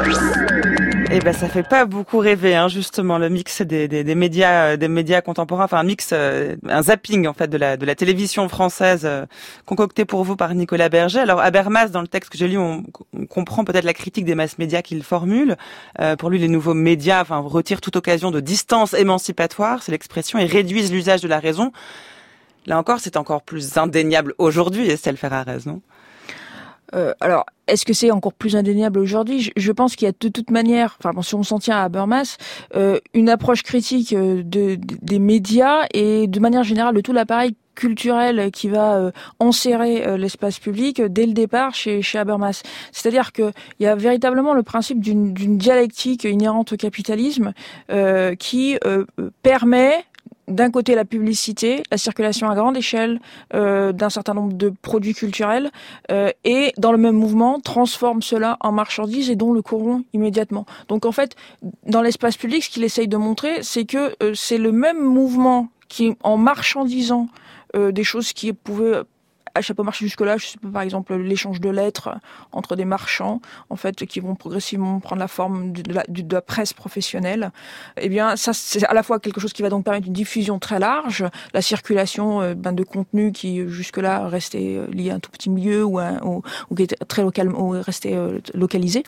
Eh ben, ça fait pas beaucoup rêver, hein, justement, le mix des médias contemporains, enfin, un mix, un zapping, en fait, de la télévision française, concocté pour vous par Nicolas Berger. Alors, Habermas, dans le texte que j'ai lu, on comprend peut-être la critique des mass médias qu'il formule. Pour lui, les nouveaux médias, enfin, retirent toute occasion de distance émancipatoire, c'est l'expression, et réduisent l'usage de la raison. Là encore, c'est encore plus indéniable aujourd'hui, Estelle Ferrarez, non? Alors, est-ce que c'est encore plus indéniable aujourd'hui? Je pense qu'il y a de toute manière, enfin bon, si on s'en tient à Habermas, une approche critique des médias et de manière générale de tout l'appareil culturel qui va enserrer l'espace public dès le départ chez Habermas. C'est-à-dire que il y a véritablement le principe d'une dialectique inhérente au capitalisme qui permet d'un côté la publicité, la circulation à grande échelle d'un certain nombre de produits culturels et dans le même mouvement transforme cela en marchandises et donc le corrompt immédiatement. Donc en fait, dans l'espace public, ce qu'il essaye de montrer, c'est que c'est le même mouvement qui, en marchandisant des choses qui pouvaient pas marché jusque-là, je sais pas, par exemple l'échange de lettres entre des marchands, en fait, qui vont progressivement prendre la forme de la presse professionnelle. Eh bien, ça, c'est à la fois quelque chose qui va donc permettre une diffusion très large, la circulation de contenus qui jusque-là restaient liés à un tout petit milieu ou qui étaient très restaient localisés.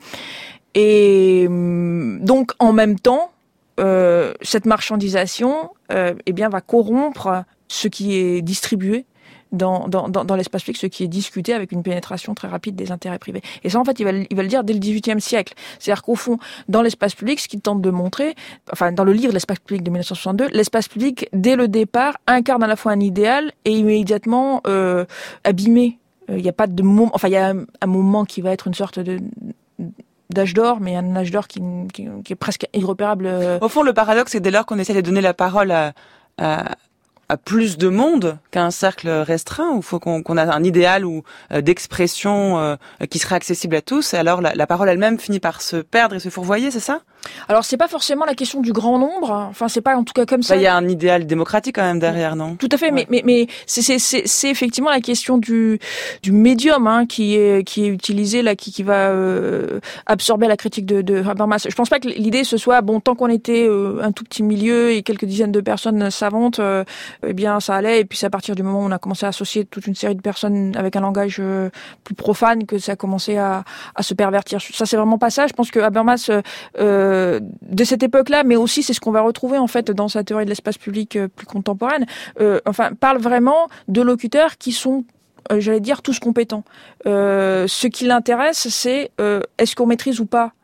Et donc, en même temps, cette marchandisation, eh bien, va corrompre ce qui est distribué dans l'espace public, ce qui est discuté avec une pénétration très rapide des intérêts privés. Et ça, en fait, il va le dire dès le XVIIIe siècle. C'est-à-dire qu'au fond, dans l'espace public, ce qu'il tente de montrer, enfin, dans le livre L'espace public de 1962, l'espace public, dès le départ, incarne à la fois un idéal et immédiatement abîmé. Il n'y a pas de moment, enfin, il y a un moment qui va être une sorte d'âge d'or, mais un âge d'or qui est presque irrépérable. Au fond, le paradoxe, c'est dès lors qu'on essaie de donner la parole à plus de monde qu'à un cercle restreint, où il faut qu'on a un idéal ou d'expression qui serait accessible à tous, et alors la parole elle-même finit par se perdre et se fourvoyer, c'est ça? Alors c'est pas forcément la question du grand nombre, enfin c'est pas en tout cas comme ça. Il y a un idéal démocratique quand même derrière, non? Tout à fait, ouais. mais c'est effectivement la question du médium qui est utilisé là, qui va absorber la critique de Habermas. Je pense pas que l'idée ce soit tant qu'on était un tout petit milieu et quelques dizaines de personnes savantes, eh bien ça allait, et puis c'est à partir du moment où on a commencé à associer toute une série de personnes avec un langage plus profane que ça a commencé à se pervertir. Ça c'est vraiment pas ça. Je pense que Habermas de cette époque-là, mais aussi c'est ce qu'on va retrouver en fait dans sa théorie de l'espace public plus contemporaine, parle vraiment de locuteurs qui sont j'allais dire tous compétents. Ce qui l'intéresse, c'est est-ce qu'on maîtrise ou pas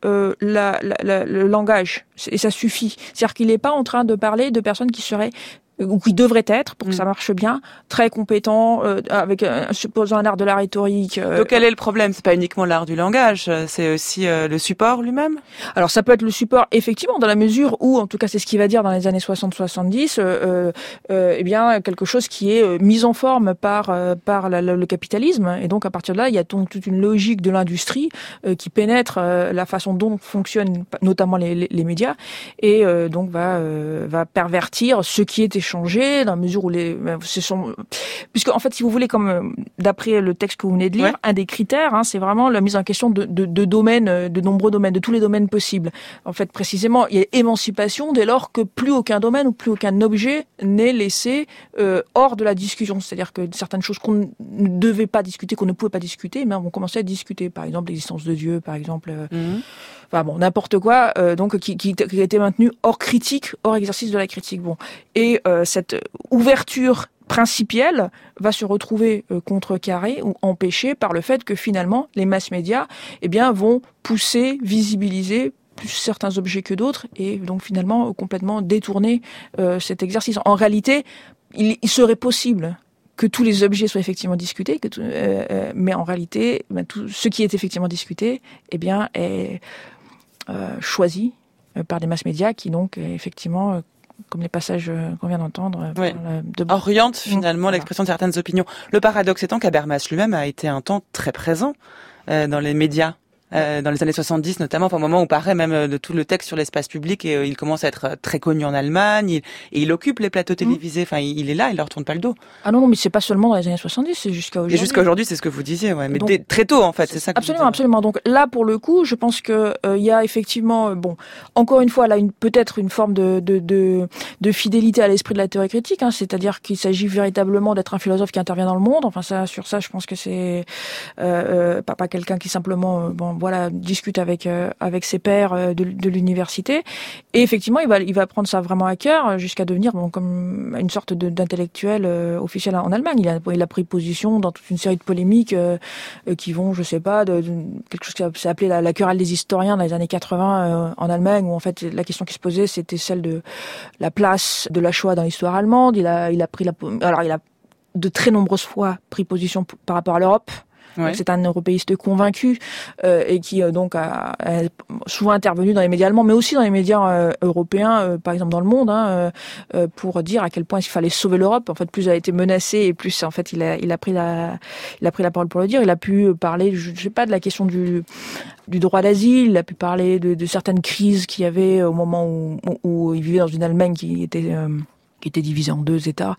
le langage, et ça suffit. C'est-à-dire qu'il n'est pas en train de parler de personnes qui seraient ou qui devraient être, pour que ça marche bien, très compétents, avec supposons un art de la rhétorique. Donc quel est le problème? C'est pas uniquement l'art du langage, c'est aussi le support lui-même? Alors ça peut être le support, effectivement, dans la mesure où, en tout cas c'est ce qu'il va dire dans les années 60-70, eh bien quelque chose qui est mis en forme par le capitalisme, et donc à partir de là, il y a donc toute une logique de l'industrie qui pénètre la façon dont fonctionnent notamment les médias, et donc va pervertir ce qui est échangé, dans la mesure où puisque en fait, si vous voulez, comme d'après le texte que vous venez de lire, un des critères, c'est vraiment la mise en question de domaines, de nombreux domaines, de tous les domaines possibles. En fait, précisément, il y a émancipation dès lors que plus aucun domaine ou plus aucun objet n'est laissé hors de la discussion. C'est-à-dire que certaines choses qu'on ne devait pas discuter, qu'on ne pouvait pas discuter, mais vont commencer à discuter. Par exemple, l'existence de Dieu, par exemple. Enfin bon, n'importe quoi, donc qui a été maintenu hors critique, hors exercice de la critique. Bon, et cette ouverture principielle va se retrouver contrecarrée ou empêchée par le fait que finalement les mass médias, eh bien, vont pousser, visibiliser plus certains objets que d'autres, et donc finalement complètement détourner cet exercice. En réalité, il serait possible que tous les objets soient effectivement discutés, mais en réalité, tout ce qui est effectivement discuté, eh bien, est choisi par des mass médias qui donc effectivement, comme les passages qu'on vient d'entendre, orientent finalement l'expression de certaines opinions. Le paradoxe étant qu'Habermas lui-même a été un temps très présent dans les médias dans les années 70 notamment, au moment où paraît même de tout le texte sur l'espace public, et il commence à être très connu en Allemagne, et il occupe les plateaux télévisés, enfin il est là, il leur tourne pas le dos. Ah non, mais c'est pas seulement dans les années 70, c'est jusqu'à aujourd'hui. Et jusqu'à aujourd'hui, c'est ce que vous disiez, mais donc, très tôt en fait, c'est ça que absolument. Donc là, pour le coup, je pense que il y a effectivement, encore une fois, là, peut-être une forme de fidélité à l'esprit de la théorie critique, c'est-à-dire qu'il s'agit véritablement d'être un philosophe qui intervient dans le monde. Enfin, sur ça, je pense que c'est pas quelqu'un qui simplement, discute avec ses pairs de l'université. Et effectivement, il va prendre ça vraiment à cœur jusqu'à devenir comme une sorte d'intellectuel officiel en Allemagne. Il a pris position dans toute une série de polémiques qui vont, je sais pas, de quelque chose qui s'est appelé la querelle des historiens dans les années 80 en Allemagne, où en fait la question qui se posait, c'était celle de la place de la Shoah dans l'histoire allemande. Il a de très nombreuses fois pris position par rapport à l'Europe. Ouais. C'est un européiste convaincu et qui donc a souvent intervenu dans les médias allemands, mais aussi dans les médias européens, par exemple dans Le Monde, pour dire à quel point il fallait sauver l'Europe. En fait, plus elle a été menacée et plus en fait il a pris la parole pour le dire. Il a pu parler, je sais pas, de la question du droit d'asile. Il a pu parler de certaines crises qu'il y avait au moment où il vivait dans une Allemagne qui était divisé en deux États.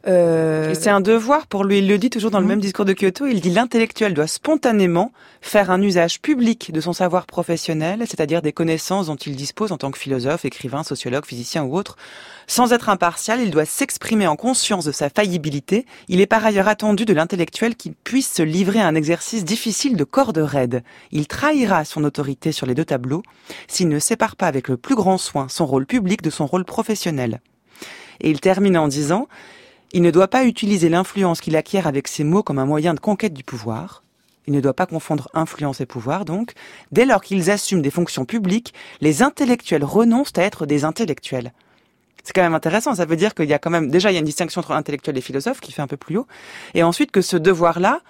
Et c'est un devoir pour lui. Il le dit toujours dans le même discours de Kyoto. Il dit l'intellectuel doit spontanément faire un usage public de son savoir professionnel, c'est-à-dire des connaissances dont il dispose en tant que philosophe, écrivain, sociologue, physicien ou autre. Sans être impartial, il doit s'exprimer en conscience de sa faillibilité. Il est par ailleurs attendu de l'intellectuel qu'il puisse se livrer à un exercice difficile de corde raide. Il trahira son autorité sur les deux tableaux s'il ne sépare pas avec le plus grand soin son rôle public de son rôle professionnel. Et il termine en disant « Il ne doit pas utiliser l'influence qu'il acquiert avec ses mots comme un moyen de conquête du pouvoir. Il ne doit pas confondre influence et pouvoir, donc. Dès lors qu'ils assument des fonctions publiques, les intellectuels renoncent à être des intellectuels. » C'est quand même intéressant, ça veut dire qu'il y a quand même... Déjà, il y a une distinction entre intellectuel et philosophe qui fait un peu plus haut. Et ensuite que ce devoir-là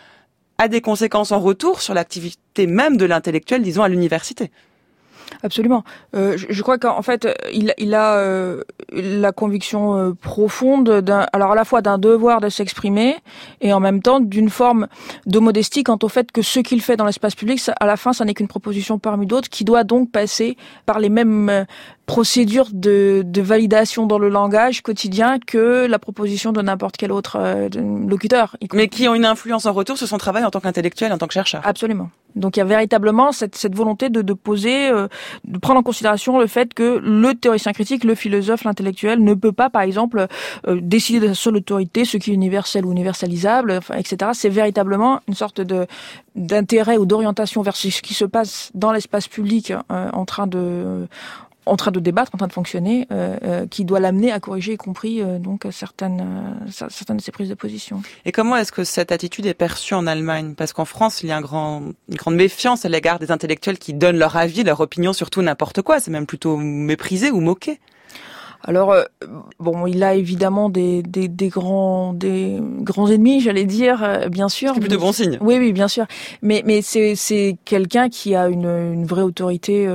a des conséquences en retour sur l'activité même de l'intellectuel, disons, à l'université. Absolument. Je crois qu'en fait, il a la conviction profonde alors à la fois d'un devoir de s'exprimer et en même temps d'une forme de modestie quant au fait que ce qu'il fait dans l'espace public, à la fin, ça n'est qu'une proposition parmi d'autres qui doit donc passer par les mêmes procédures de validation dans le langage quotidien que la proposition de n'importe quel autre locuteur. Mais qui ont une influence en retour sur son travail en tant qu'intellectuel, en tant que chercheur. Absolument. Donc il y a véritablement cette volonté de poser, de prendre en considération le fait que le théoricien critique, le philosophe, l'intellectuel ne peut pas, par exemple, décider de sa seule autorité, ce qui est universel ou universalisable, etc. C'est véritablement une sorte d'intérêt ou d'orientation vers ce qui se passe dans l'espace public en train de débattre, en train de fonctionner, qui doit l'amener à corriger, y compris donc certaines de ses prises de position. Et comment est-ce que cette attitude est perçue en Allemagne ? Parce qu'en France, il y a une grande méfiance à l'égard des intellectuels qui donnent leur avis, leur opinion sur tout n'importe quoi. C'est même plutôt méprisé ou moqué. Alors il a évidemment des grands ennemis, j'allais dire, bien sûr. C'est plutôt bon signe. Oui, bien sûr. Mais c'est quelqu'un qui a une vraie autorité,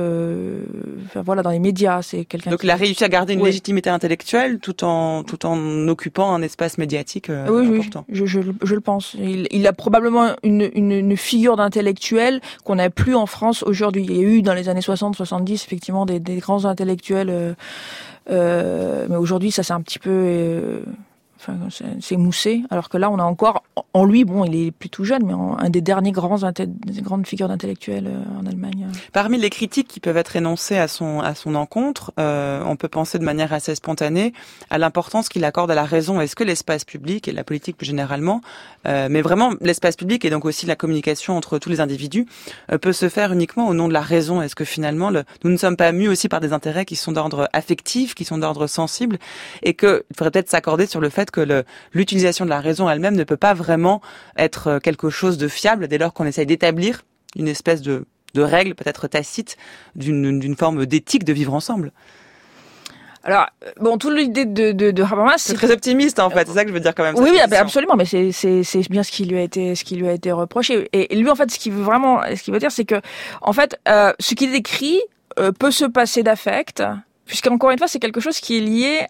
dans les médias. C'est quelqu'un. Donc il a réussi à garder une légitimité intellectuelle tout en occupant un espace médiatique important. Oui, je le pense. Il a probablement une figure d'intellectuel qu'on n'a plus en France aujourd'hui. Il y a eu dans les années 60-70 effectivement des grands intellectuels. Mais aujourd'hui, ça c'est un petit peu, c'est moussé. Alors que là, on a encore en lui, il est plutôt jeune, mais un des derniers grandes figures d'intellectuels en Allemagne. Parmi les critiques qui peuvent être énoncées à son encontre, on peut penser de manière assez spontanée à l'importance qu'il accorde à la raison. Est-ce que l'espace public et la politique plus généralement, mais vraiment l'espace public et donc aussi la communication entre tous les individus, peut se faire uniquement au nom de la raison ? Est-ce que finalement, nous ne sommes pas mus aussi par des intérêts qui sont d'ordre affectif, qui sont d'ordre sensible, et qu'il faudrait peut-être s'accorder sur le fait que l'utilisation de la raison elle-même ne peut pas vraiment être quelque chose de fiable dès lors qu'on essaye d'établir une espèce de règle peut-être tacite d'une forme d'éthique de vivre ensemble. Alors, toute l'idée de Habermas, c'est très optimiste en fait, c'est ça que je veux dire quand même. Oui, absolument, mais c'est bien ce qui lui a été reproché. Et lui en fait, ce qu'il veut dire, c'est que en fait, ce qu'il décrit peut se passer d'affect, puisqu'encore une fois, c'est quelque chose qui est lié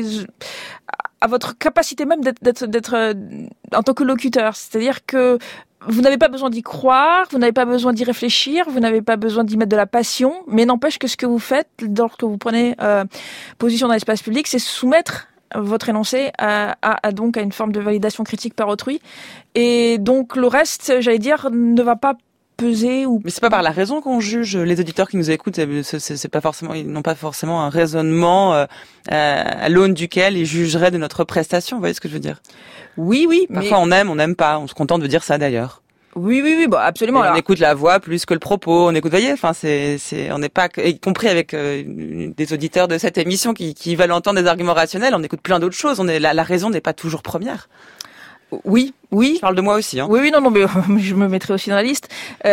à votre capacité même d'être en tant que locuteur. C'est-à-dire que vous n'avez pas besoin d'y croire, vous n'avez pas besoin d'y réfléchir, vous n'avez pas besoin d'y mettre de la passion, mais n'empêche que ce que vous faites lorsque vous prenez position dans l'espace public, c'est soumettre votre énoncé à une forme de validation critique par autrui. Et donc le reste, j'allais dire, ne va pas peser ou... Mais c'est pas par la raison qu'on juge. Les auditeurs qui nous écoutent, c'est pas forcément, ils n'ont pas forcément un raisonnement à l'aune duquel ils jugeraient de notre prestation. Vous voyez ce que je veux dire? Oui. Parfois on n'aime pas. On se contente de dire ça d'ailleurs. Oui, bah, absolument. On écoute la voix plus que le propos. On écoute, vous voyez, enfin, on n'est pas, y compris avec des auditeurs de cette émission qui veulent entendre des arguments rationnels. On écoute plein d'autres choses. La raison n'est pas toujours première. Oui. Je parle de moi aussi. Hein. Oui, non, mais je me mettrai aussi dans la liste.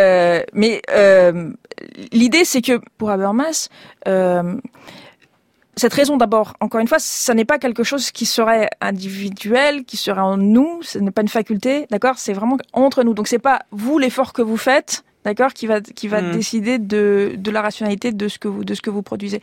L'idée, c'est que pour Habermas, cette raison, d'abord, encore une fois, ça n'est pas quelque chose qui serait individuel, qui serait en nous, ce n'est pas une faculté, d'accord? C'est vraiment entre nous. Donc c'est pas vous l'effort que vous faites, d'accord, qui va décider de la rationalité de ce que vous produisez.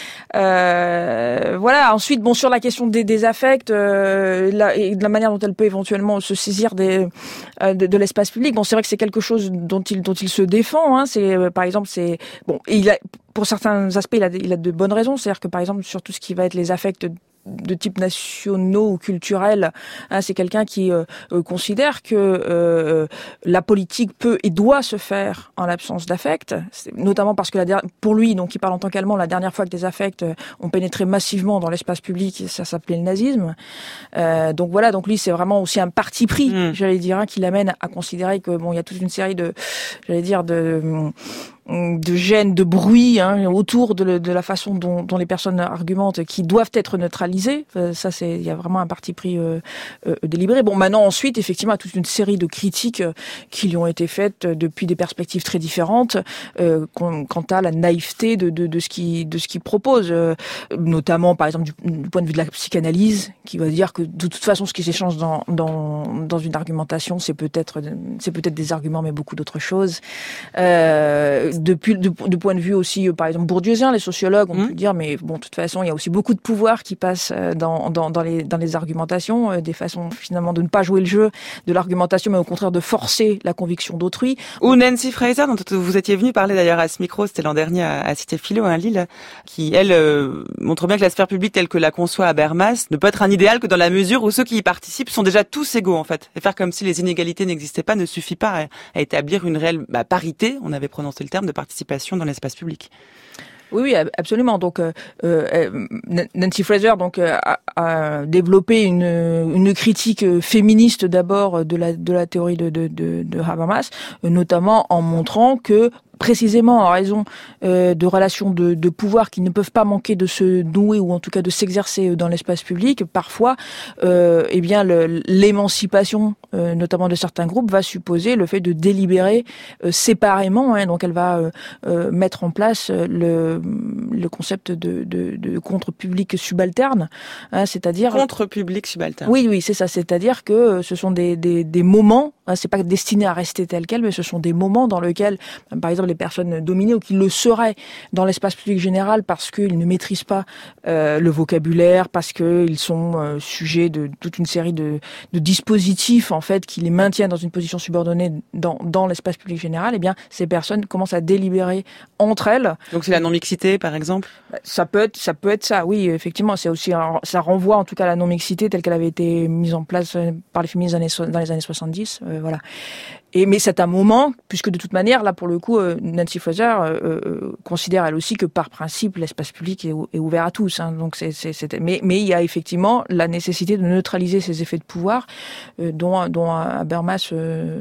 Voilà. Ensuite, bon, sur la question des affects, et de la manière dont elle peut éventuellement se saisir de l'espace public. Bon, c'est vrai que c'est quelque chose dont il se défend. Hein. C'est, par exemple, pour certains aspects, il a de bonnes raisons. C'est-à-dire que, par exemple, sur tout ce qui va être les affects de type nationaux ou culturels, hein, c'est quelqu'un qui considère que la politique peut et doit se faire en l'absence d'affect, notamment parce que pour lui, donc il parle en tant qu'Allemand, la dernière fois que des affects ont pénétré massivement dans l'espace public, ça s'appelait le nazisme. Donc voilà, donc lui c'est vraiment aussi un parti pris, j'allais dire, hein, qui l'amène à considérer que bon, il y a toute une série de gêne, de bruit, hein, autour de la façon dont les personnes argumentent, qui doivent être neutralisées. Ça, il y a vraiment un parti pris délibéré. Bon, maintenant, ensuite, effectivement, il y a toute une série de critiques qui lui ont été faites depuis des perspectives très différentes quant à la naïveté de ce qu'il propose, notamment, par exemple, du point de vue de la psychanalyse, qui va dire que de toute façon, ce qui s'échange dans une argumentation, c'est peut-être des arguments, mais beaucoup d'autres choses. Du point de vue aussi, par exemple, bourdieusien, les sociologues ont pu dire, mais bon, de toute façon, il y a aussi beaucoup de pouvoir qui passe dans les argumentations, des façons finalement de ne pas jouer le jeu de l'argumentation, mais au contraire de forcer la conviction d'autrui. Ou Nancy Fraser, dont vous étiez venu parler d'ailleurs à ce micro, c'était l'an dernier à Cité Philo, à Lille, qui, elle, montre bien que la sphère publique telle que la conçoit Habermas ne peut être un idéal que dans la mesure où ceux qui y participent sont déjà tous égaux, en fait. Et faire comme si les inégalités n'existaient pas ne suffit pas à établir une réelle parité, on avait prononcé le terme, de participation dans l'espace public. Oui, absolument. Donc, Nancy Fraser a développé une critique féministe d'abord de la théorie de Habermas, notamment en montrant que précisément en raison de relations de pouvoir qui ne peuvent pas manquer de se nouer ou en tout cas de s'exercer dans l'espace public, parfois l'émancipation notamment de certains groupes va supposer le fait de délibérer séparément, hein, donc elle va mettre en place le concept de contre-public subalterne, hein, c'est-à-dire contre-public subalterne. Oui, c'est ça, c'est-à-dire que ce sont des moments, hein, c'est pas destiné à rester tel quel, mais ce sont des moments dans lesquels, par exemple, les personnes dominées ou qui le seraient dans l'espace public général parce qu'ils ne maîtrisent pas le vocabulaire, parce qu'ils sont sujets de toute une série de dispositifs en fait qui les maintiennent dans une position subordonnée dans l'espace public général, eh bien ces personnes commencent à délibérer entre elles. Donc c'est la non-mixité par exemple? Ça peut être ça, oui, effectivement, c'est aussi ça renvoie en tout cas à la non-mixité telle qu'elle avait été mise en place par les féministes dans les années 70, voilà. Mais c'est un moment, puisque de toute manière, là pour le coup, Nancy Fraser considère elle aussi que par principe l'espace public est ouvert à tous. Hein, donc mais il y a effectivement la nécessité de neutraliser ces effets de pouvoir dont Habermas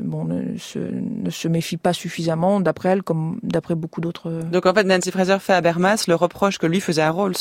ne se méfie pas suffisamment d'après elle, comme d'après beaucoup d'autres. Donc en fait, Nancy Fraser fait à Habermas le reproche que lui faisait à Rawls.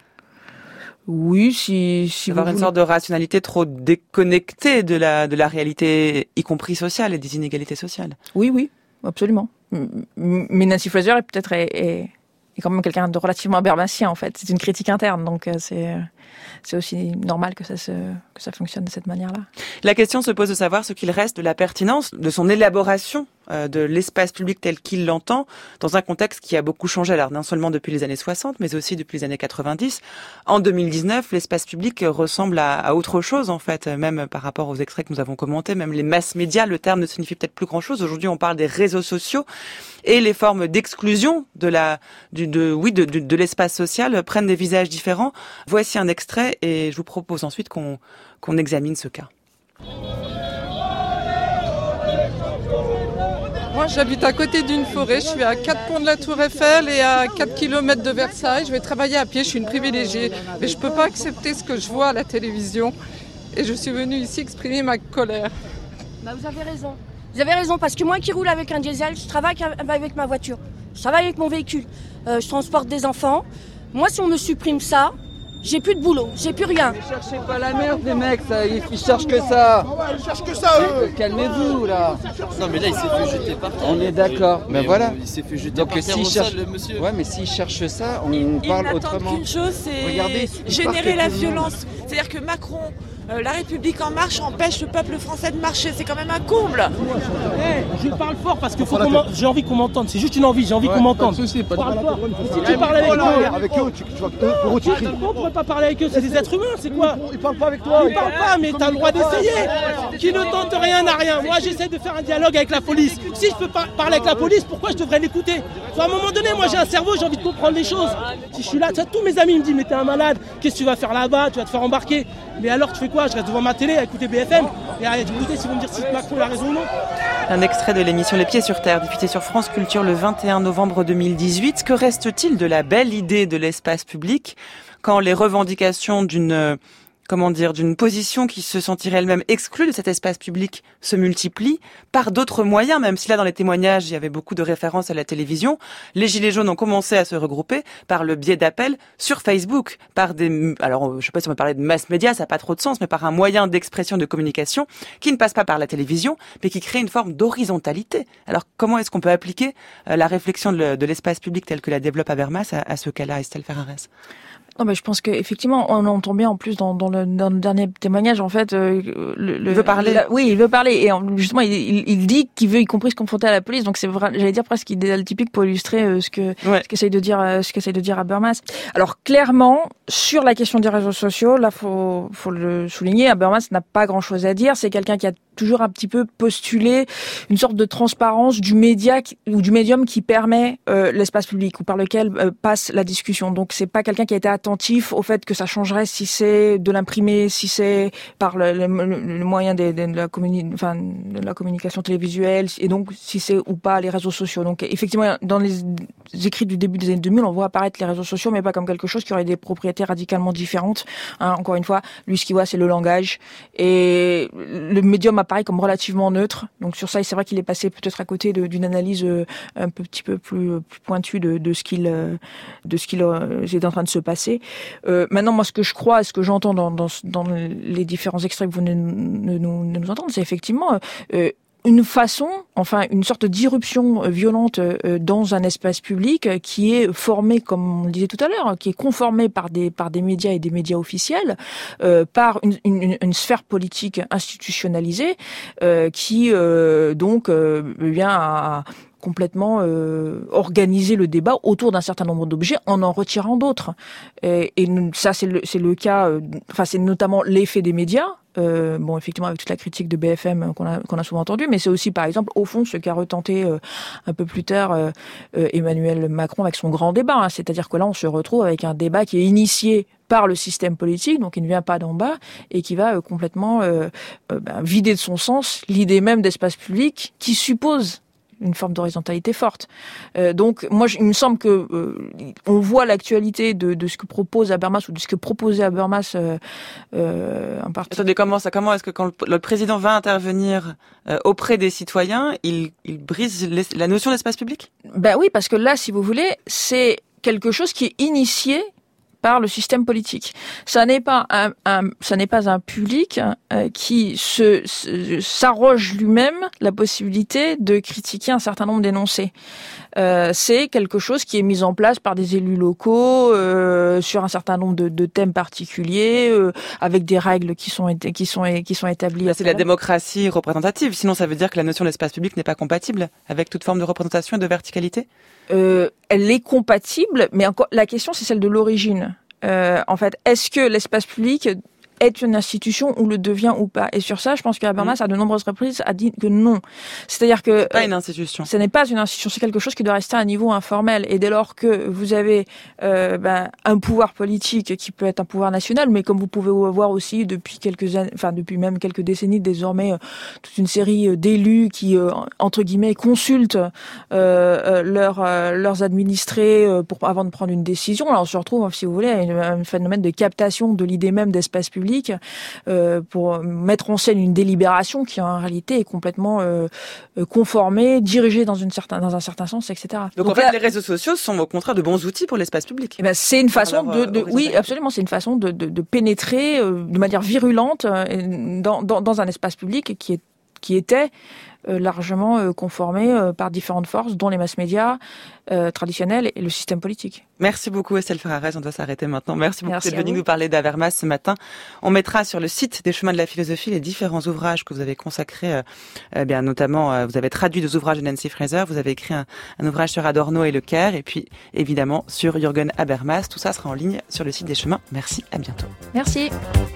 Oui, si avoir une sorte de rationalité trop déconnectée de la réalité, y compris sociale et des inégalités sociales. Oui, absolument. Mais Nancy Fraser est peut-être est quand même quelqu'un de relativement habermasien, en fait. C'est une critique interne, donc c'est aussi normal que ça fonctionne de cette manière-là. La question se pose de savoir ce qu'il reste de la pertinence de son élaboration de l'espace public tel qu'il l'entend dans un contexte qui a beaucoup changé, alors non seulement depuis les années 60, mais aussi depuis les années 90. En 2019, l'espace public ressemble à autre chose, en fait, même par rapport aux extraits que nous avons commentés, même les masses médias, le terme ne signifie peut-être plus grand-chose. Aujourd'hui, on parle des réseaux sociaux et les formes d'exclusion de l'espace social prennent des visages différents. Voici un extrait et je vous propose ensuite qu'on examine ce cas. Moi, j'habite à côté d'une forêt. Je suis à 4 ponts de la Tour Eiffel et à 4 km de Versailles. Je vais travailler à pied. Je suis une privilégiée. Mais je ne peux pas accepter ce que je vois à la télévision. Et je suis venue ici exprimer ma colère. Bah, vous avez raison. Vous avez raison, parce que moi qui roule avec un diesel, je travaille avec ma voiture. Je travaille avec mon véhicule. Je transporte des enfants. Moi, si on me supprime ça, j'ai plus de boulot, j'ai plus rien. Ne cherchez pas la merde, les mecs, ça, ils cherchent que ça. Ils cherchent que ça, eux. Calmez-vous, là. Non, mais là, il s'est fait jeter par terre. On est d'accord, mais voilà. Il s'est fait jeter donc, par terre au sol, le monsieur. Ouais, mais s'ils cherchent ça, on parle autrement. Qu'une chose, c'est générer la violence. C'est-à-dire que Macron, La République en marche empêche le peuple français de marcher. C'est quand même un comble. Je parle fort parce que j'ai envie qu'on m'entende. C'est juste une envie, j'ai envie qu'on m'entende. Si tu parles avec eux, tu cries. On ne pourrait pas parler avec eux, c'est des êtres humains, c'est quoi? Ils parlent pas avec toi. Ils parlent pas, mais t'as le droit d'essayer. Qui ne tente rien n'a rien. Moi, j'essaie de faire un dialogue avec la police. Si je peux pas parler avec la police, pourquoi je devrais l'écouter? À un moment donné, moi j'ai un cerveau, j'ai envie de comprendre les choses. Si je suis là, tous mes amis me disent mais t'es un malade, qu'est-ce que tu vas faire là-bas? Tu vas te faire embarquer. Mais alors tu fais quoi? Je reste devant ma télé à écouter BFM et à écouter s'ils vont me dire si Macron a raison ou non. Un extrait de l'émission Les Pieds sur Terre, diffusée sur France Culture le 21 novembre 2018. Que reste-t-il de la belle idée de l'espace public quand les revendications d'une position qui se sentirait elle-même exclue de cet espace public se multiplient par d'autres moyens, même si là dans les témoignages il y avait beaucoup de références à la télévision. Les Gilets jaunes ont commencé à se regrouper par le biais d'appels sur Facebook, alors je sais pas si on va parler de mass média, ça n'a pas trop de sens, mais par un moyen d'expression, de communication qui ne passe pas par la télévision, mais qui crée une forme d'horizontalité. Alors comment est-ce qu'on peut appliquer la réflexion de l'espace public tel que la développe Habermas à ce cas-là, Estelle Ferrares? Non, mais je pense qu'effectivement, on entend bien en plus dans le dernier témoignage, en fait, il veut parler. Oui, il veut parler, et justement, il dit qu'il veut y compris se confronter à la police. Donc c'est vrai, j'allais dire presque idéal typique pour illustrer ce qu'essaye de dire Habermas. Alors clairement, sur la question des réseaux sociaux, là, faut le souligner, Habermas n'a pas grand-chose à dire. C'est quelqu'un qui a toujours un petit peu postulé une sorte de transparence du média ou du médium qui permet l'espace public ou par lequel passe la discussion. Donc c'est pas quelqu'un qui a été attentif au fait que ça changerait si c'est de l'imprimer, si c'est par le moyen de la communication télévisuelle, et donc si c'est ou pas les réseaux sociaux. Donc effectivement, dans les écrits du début des années 2000, on voit apparaître les réseaux sociaux, mais pas comme quelque chose qui aurait des propriétés radicalement différentes. Encore une fois, lui, ce qu'il voit, c'est le langage, et le médium apparaît comme relativement neutre. Donc sur ça, c'est vrai qu'il est passé peut-être à côté d'une analyse un petit peu plus pointue de ce qu'il est en train de se passer. Maintenant, moi, ce que je crois et ce que j'entends dans les différents extraits que vous venez de nous entendre, c'est effectivement une sorte d'irruption violente dans un espace public qui est formé, comme on le disait tout à l'heure, qui est conformé par des médias et des médias officiels, par une sphère politique institutionnalisée, qui vient à complètement organiser le débat autour d'un certain nombre d'objets en retirant d'autres. Et ça, c'est le cas, c'est notamment l'effet des médias. Effectivement, avec toute la critique de BFM qu'on a souvent entendue, mais c'est aussi, par exemple, au fond, ce qu'a retenté un peu plus tard Emmanuel Macron avec son grand débat. C'est-à-dire que là, on se retrouve avec un débat qui est initié par le système politique, donc il ne vient pas d'en bas, et qui va complètement vider de son sens l'idée même d'espace public qui suppose une forme d'horizontalité forte. Donc, moi, il me semble que on voit l'actualité de ce que propose Habermas ou de ce que proposait Habermas en partie. Attendez, comment est-ce que quand le président va intervenir auprès des citoyens, il brise la notion d'espace public? Ben oui, parce que là, si vous voulez, c'est quelque chose qui est initié par le système politique. Ça n'est pas un public qui s'arroge lui-même la possibilité de critiquer un certain nombre d'énoncés. C'est quelque chose qui est mis en place par des élus locaux sur un certain nombre de thèmes particuliers, avec des règles qui sont établies. C'est la démocratie représentative. Sinon, ça veut dire que la notion d'espace public n'est pas compatible avec toute forme de représentation et de verticalité. Elle est compatible, mais encore la question c'est celle de l'origine. En fait, est-ce que l'espace public est une institution ou le devient ou pas? Et sur ça, je pense que Habermas, à de nombreuses reprises, a dit que non. C'est-à-dire que... C'est pas une institution. Ce n'est pas une institution, c'est quelque chose qui doit rester à un niveau informel. Et dès lors que vous avez un pouvoir politique qui peut être un pouvoir national, mais comme vous pouvez voir aussi depuis quelques années, enfin depuis même quelques décennies désormais, toute une série d'élus qui, entre guillemets, consultent leurs administrés avant de prendre une décision. Alors on se retrouve, si vous voulez, à un phénomène de captation de l'idée même d'espace public pour mettre en scène une délibération qui en réalité est complètement conformée, dirigée dans un certain sens, etc. Donc en fait, les réseaux sociaux sont au contraire de bons outils pour l'espace public. Eh ben, c'est une façon oui, absolument, c'est une façon de pénétrer de manière virulente dans un espace public qui était largement conformé par différentes forces, dont les mass-médias traditionnels et le système politique. Merci beaucoup Estelle Ferrarez, on doit s'arrêter maintenant. Merci beaucoup d'être venue nous parler d'Habermas ce matin. On mettra sur le site des Chemins de la Philosophie les différents ouvrages que vous avez consacrés, notamment vous avez traduit des ouvrages de Nancy Fraser, vous avez écrit un ouvrage sur Adorno et le Caire, et puis évidemment sur Jürgen Habermas. Tout ça sera en ligne sur le site des Chemins. Merci, à bientôt. Merci.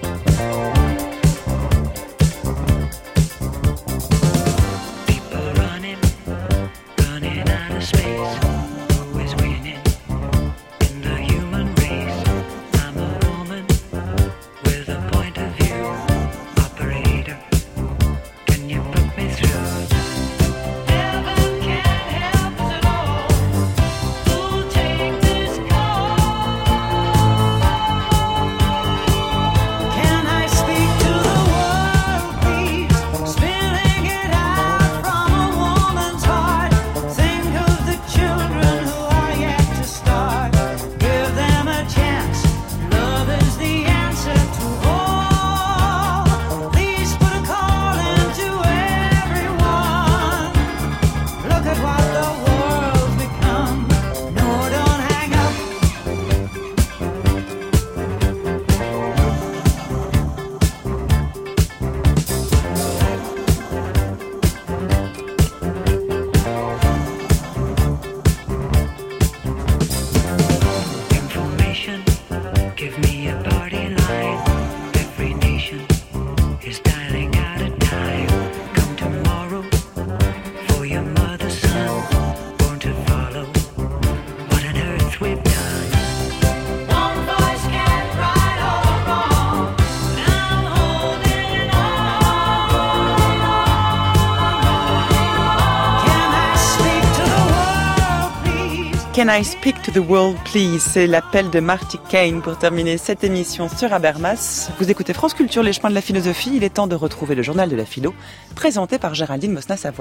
Can I speak to the world, please? C'est l'appel de Marty Kane pour terminer cette émission sur Habermas. Vous écoutez France Culture, les chemins de la philosophie. Il est temps de retrouver le journal de la philo, présenté par Géraldine Mosna-Savoie.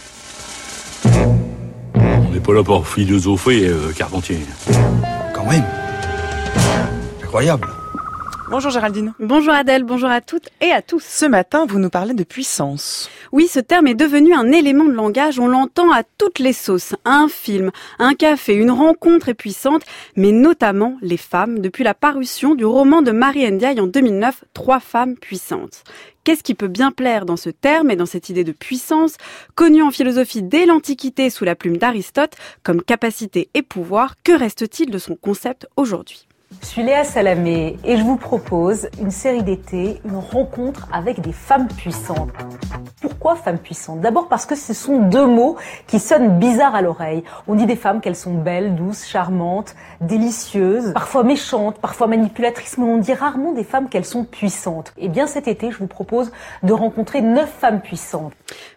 On n'est pas là pour philosopher, Carpentier. Quand même. Incroyable. Bonjour Géraldine. Bonjour Adèle, bonjour à toutes et à tous. Ce matin, vous nous parlez de puissance. Oui, ce terme est devenu un élément de langage, on l'entend à toutes les sauces. Un film, un café, une rencontre est puissante, mais notamment les femmes, depuis la parution du roman de Marie Ndiaye en 2009, 3 femmes puissantes. Qu'est-ce qui peut bien plaire dans ce terme et dans cette idée de puissance, connue en philosophie dès l'Antiquité sous la plume d'Aristote, comme capacité et pouvoir? Que reste-t-il de son concept aujourd'hui ? Je suis Léa Salamé et je vous propose une série d'été, une rencontre avec des femmes puissantes. Pourquoi femmes puissantes? D'abord parce que ce sont 2 mots qui sonnent bizarres à l'oreille. On dit des femmes qu'elles sont belles, douces, charmantes, délicieuses, parfois méchantes, parfois manipulatrices, mais on dit rarement des femmes qu'elles sont puissantes. Et bien cet été, je vous propose de rencontrer 9 femmes puissantes.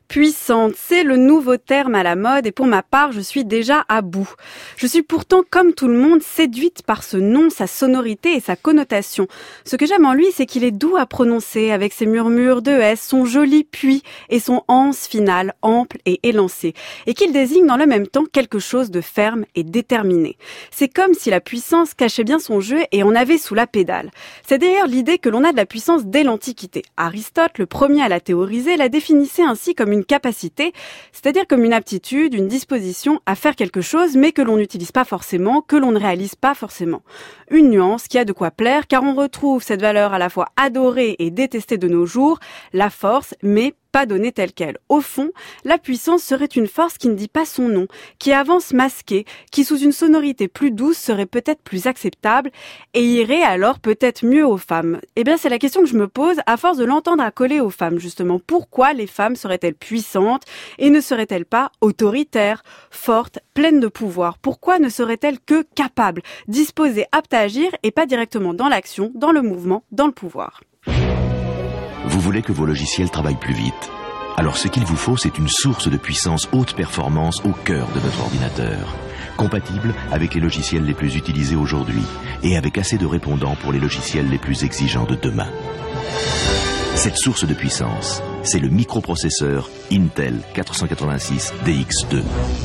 Puissante, c'est le nouveau terme à la mode et pour ma part, je suis déjà à bout. Je suis pourtant, comme tout le monde, séduite par ce nom, sa sonorité et sa connotation. Ce que j'aime en lui, c'est qu'il est doux à prononcer avec ses murmures de S, son joli puis et son anse final, ample et élancé, et qu'il désigne dans le même temps quelque chose de ferme et déterminé. C'est comme si la puissance cachait bien son jeu et on avait sous la pédale. C'est d'ailleurs l'idée que l'on a de la puissance dès l'Antiquité. Aristote, le premier à la théoriser, la définissait ainsi comme une capacité, c'est-à-dire comme une aptitude, une disposition à faire quelque chose, mais que l'on n'utilise pas forcément, que l'on ne réalise pas forcément. Une nuance qui a de quoi plaire, car on retrouve cette valeur à la fois adorée et détestée de nos jours, la force, mais pas donnée telle quelle. Au fond, la puissance serait une force qui ne dit pas son nom, qui avance masquée, qui sous une sonorité plus douce serait peut-être plus acceptable et irait alors peut-être mieux aux femmes. Eh bien, c'est la question que je me pose à force de l'entendre accoler aux femmes, justement. Pourquoi les femmes seraient-elles puissantes et ne seraient-elles pas autoritaires, fortes, pleines de pouvoir? Pourquoi ne seraient-elles que capables, disposées, aptes à agir et pas directement dans l'action, dans le mouvement, dans le pouvoir? Vous voulez que vos logiciels travaillent plus vite. Alors ce qu'il vous faut, c'est une source de puissance haute performance au cœur de votre ordinateur, compatible avec les logiciels les plus utilisés aujourd'hui et avec assez de répondants pour les logiciels les plus exigeants de demain. Cette source de puissance, c'est le microprocesseur Intel 486 DX2.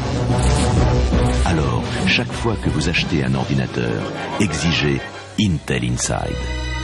Alors, chaque fois que vous achetez un ordinateur, exigez Intel Inside.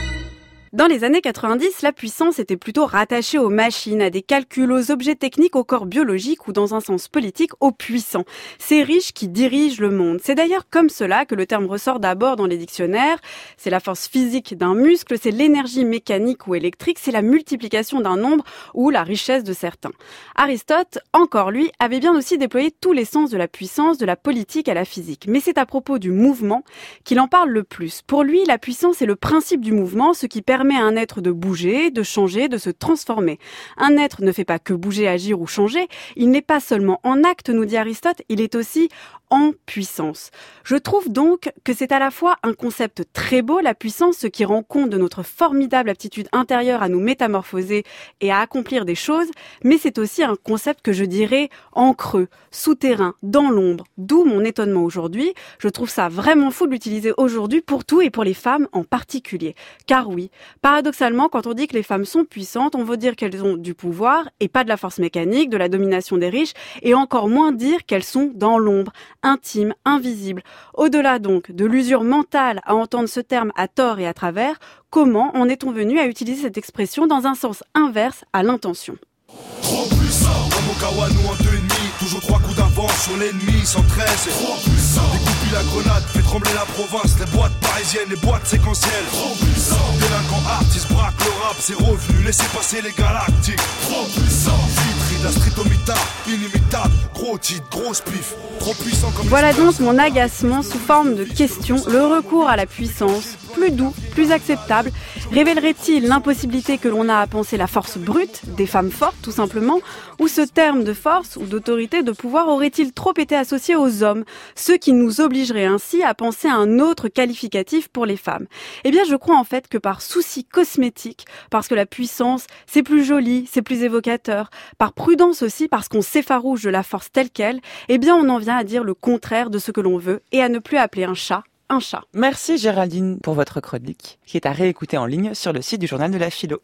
Dans les années 90, la puissance était plutôt rattachée aux machines, à des calculs, aux objets techniques, au corps biologique ou dans un sens politique, aux puissants. Ces riches qui dirigent le monde. C'est d'ailleurs comme cela que le terme ressort d'abord dans les dictionnaires. C'est la force physique d'un muscle, c'est l'énergie mécanique ou électrique, c'est la multiplication d'un nombre ou la richesse de certains. Aristote, encore lui, avait bien aussi déployé tous les sens de la puissance, de la politique à la physique. Mais c'est à propos du mouvement qu'il en parle le plus. Pour lui, la puissance est le principe du mouvement, ce qui permet à un être de bouger, de changer, de se transformer. Un être ne fait pas que bouger, agir ou changer. Il n'est pas seulement en acte, nous dit Aristote, il est aussi en puissance. Je trouve donc que c'est à la fois un concept très beau, la puissance, ce qui rend compte de notre formidable aptitude intérieure à nous métamorphoser et à accomplir des choses, mais c'est aussi un concept que je dirais en creux, souterrain, dans l'ombre, d'où mon étonnement aujourd'hui. Je trouve ça vraiment fou de l'utiliser aujourd'hui pour tout et pour les femmes en particulier. Car oui, paradoxalement, quand on dit que les femmes sont puissantes, on veut dire qu'elles ont du pouvoir et pas de la force mécanique, de la domination des riches, et encore moins dire qu'elles sont dans l'ombre, intimes, invisibles. Au-delà donc de l'usure mentale à entendre ce terme à tort et à travers, comment en est-on venu à utiliser cette expression dans un sens inverse à l'intention? Trop puissant, comme au Kawano en 2,5, toujours 3 coups d'avance sur l'ennemi, 113, c'est trop puissant. Découpille la grenade, fait trembler la province, les boîtes parisiennes, les boîtes séquentielles, trop puissant. Délinquant artiste, braque le rap, c'est revenu, laissez passer les galactiques, trop puissant. Vitry, la street au mitard, inimitable, gros titre, grosse pif, trop puissant comme... Voilà donc mon agacement sous forme de question. Le recours à la puissance, plus doux, plus acceptable, révélerait-il l'impossibilité que l'on a à penser la force brute des femmes fortes, tout simplement, ou ce terme de force ou d'autorité, de pouvoir aurait-il trop été associé aux hommes, ce qui nous obligerait ainsi à penser à un autre qualificatif pour les femmes? Eh bien, je crois en fait que par souci cosmétique, parce que la puissance, c'est plus joli, c'est plus évocateur, par prudence aussi, parce qu'on s'effarouche de la force telle qu'elle, eh bien, on en vient à dire le contraire de ce que l'on veut et à ne plus appeler un chat. Merci Géraldine pour votre chronique, qui est à réécouter en ligne sur le site du Journal de la Philo.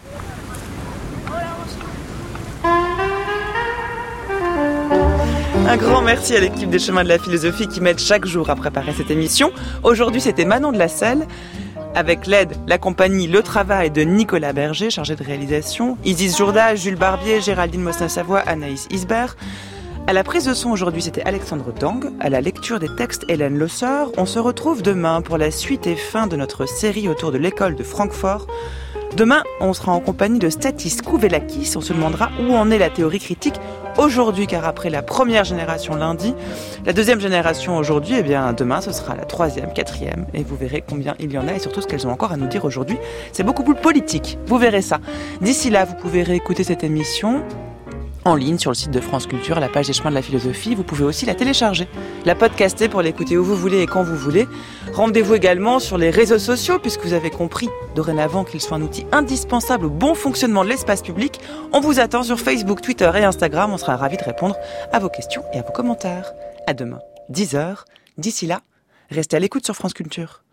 Un grand merci à l'équipe des Chemins de la Philosophie qui m'aide chaque jour à préparer cette émission. Aujourd'hui, c'était Manon de la Selle, avec l'aide, la compagnie, le travail de Nicolas Berger, chargé de réalisation, Isis Jourda, Jules Barbier, Géraldine Mossin-Savoie, Anaïs Isbert. À la prise de son aujourd'hui, c'était Alexandre Dang. À la lecture des textes, Hélène Le Sœur. On se retrouve demain pour la suite et fin de notre série autour de l'école de Francfort. Demain, on sera en compagnie de Stathis Kouvelakis. On se demandera où en est la théorie critique aujourd'hui, car après la première génération lundi, la deuxième génération aujourd'hui, eh bien demain, ce sera la troisième, quatrième. Et vous verrez combien il y en a et surtout ce qu'elles ont encore à nous dire aujourd'hui. C'est beaucoup plus politique. Vous verrez ça. D'ici là, vous pouvez réécouter cette émission en ligne sur le site de France Culture, à la page des chemins de la philosophie. Vous pouvez aussi la télécharger, la podcaster pour l'écouter où vous voulez et quand vous voulez. Rendez-vous également sur les réseaux sociaux, puisque vous avez compris dorénavant qu'ils sont un outil indispensable au bon fonctionnement de l'espace public. On vous attend sur Facebook, Twitter et Instagram. On sera ravis de répondre à vos questions et à vos commentaires. À demain, 10h. D'ici là, restez à l'écoute sur France Culture.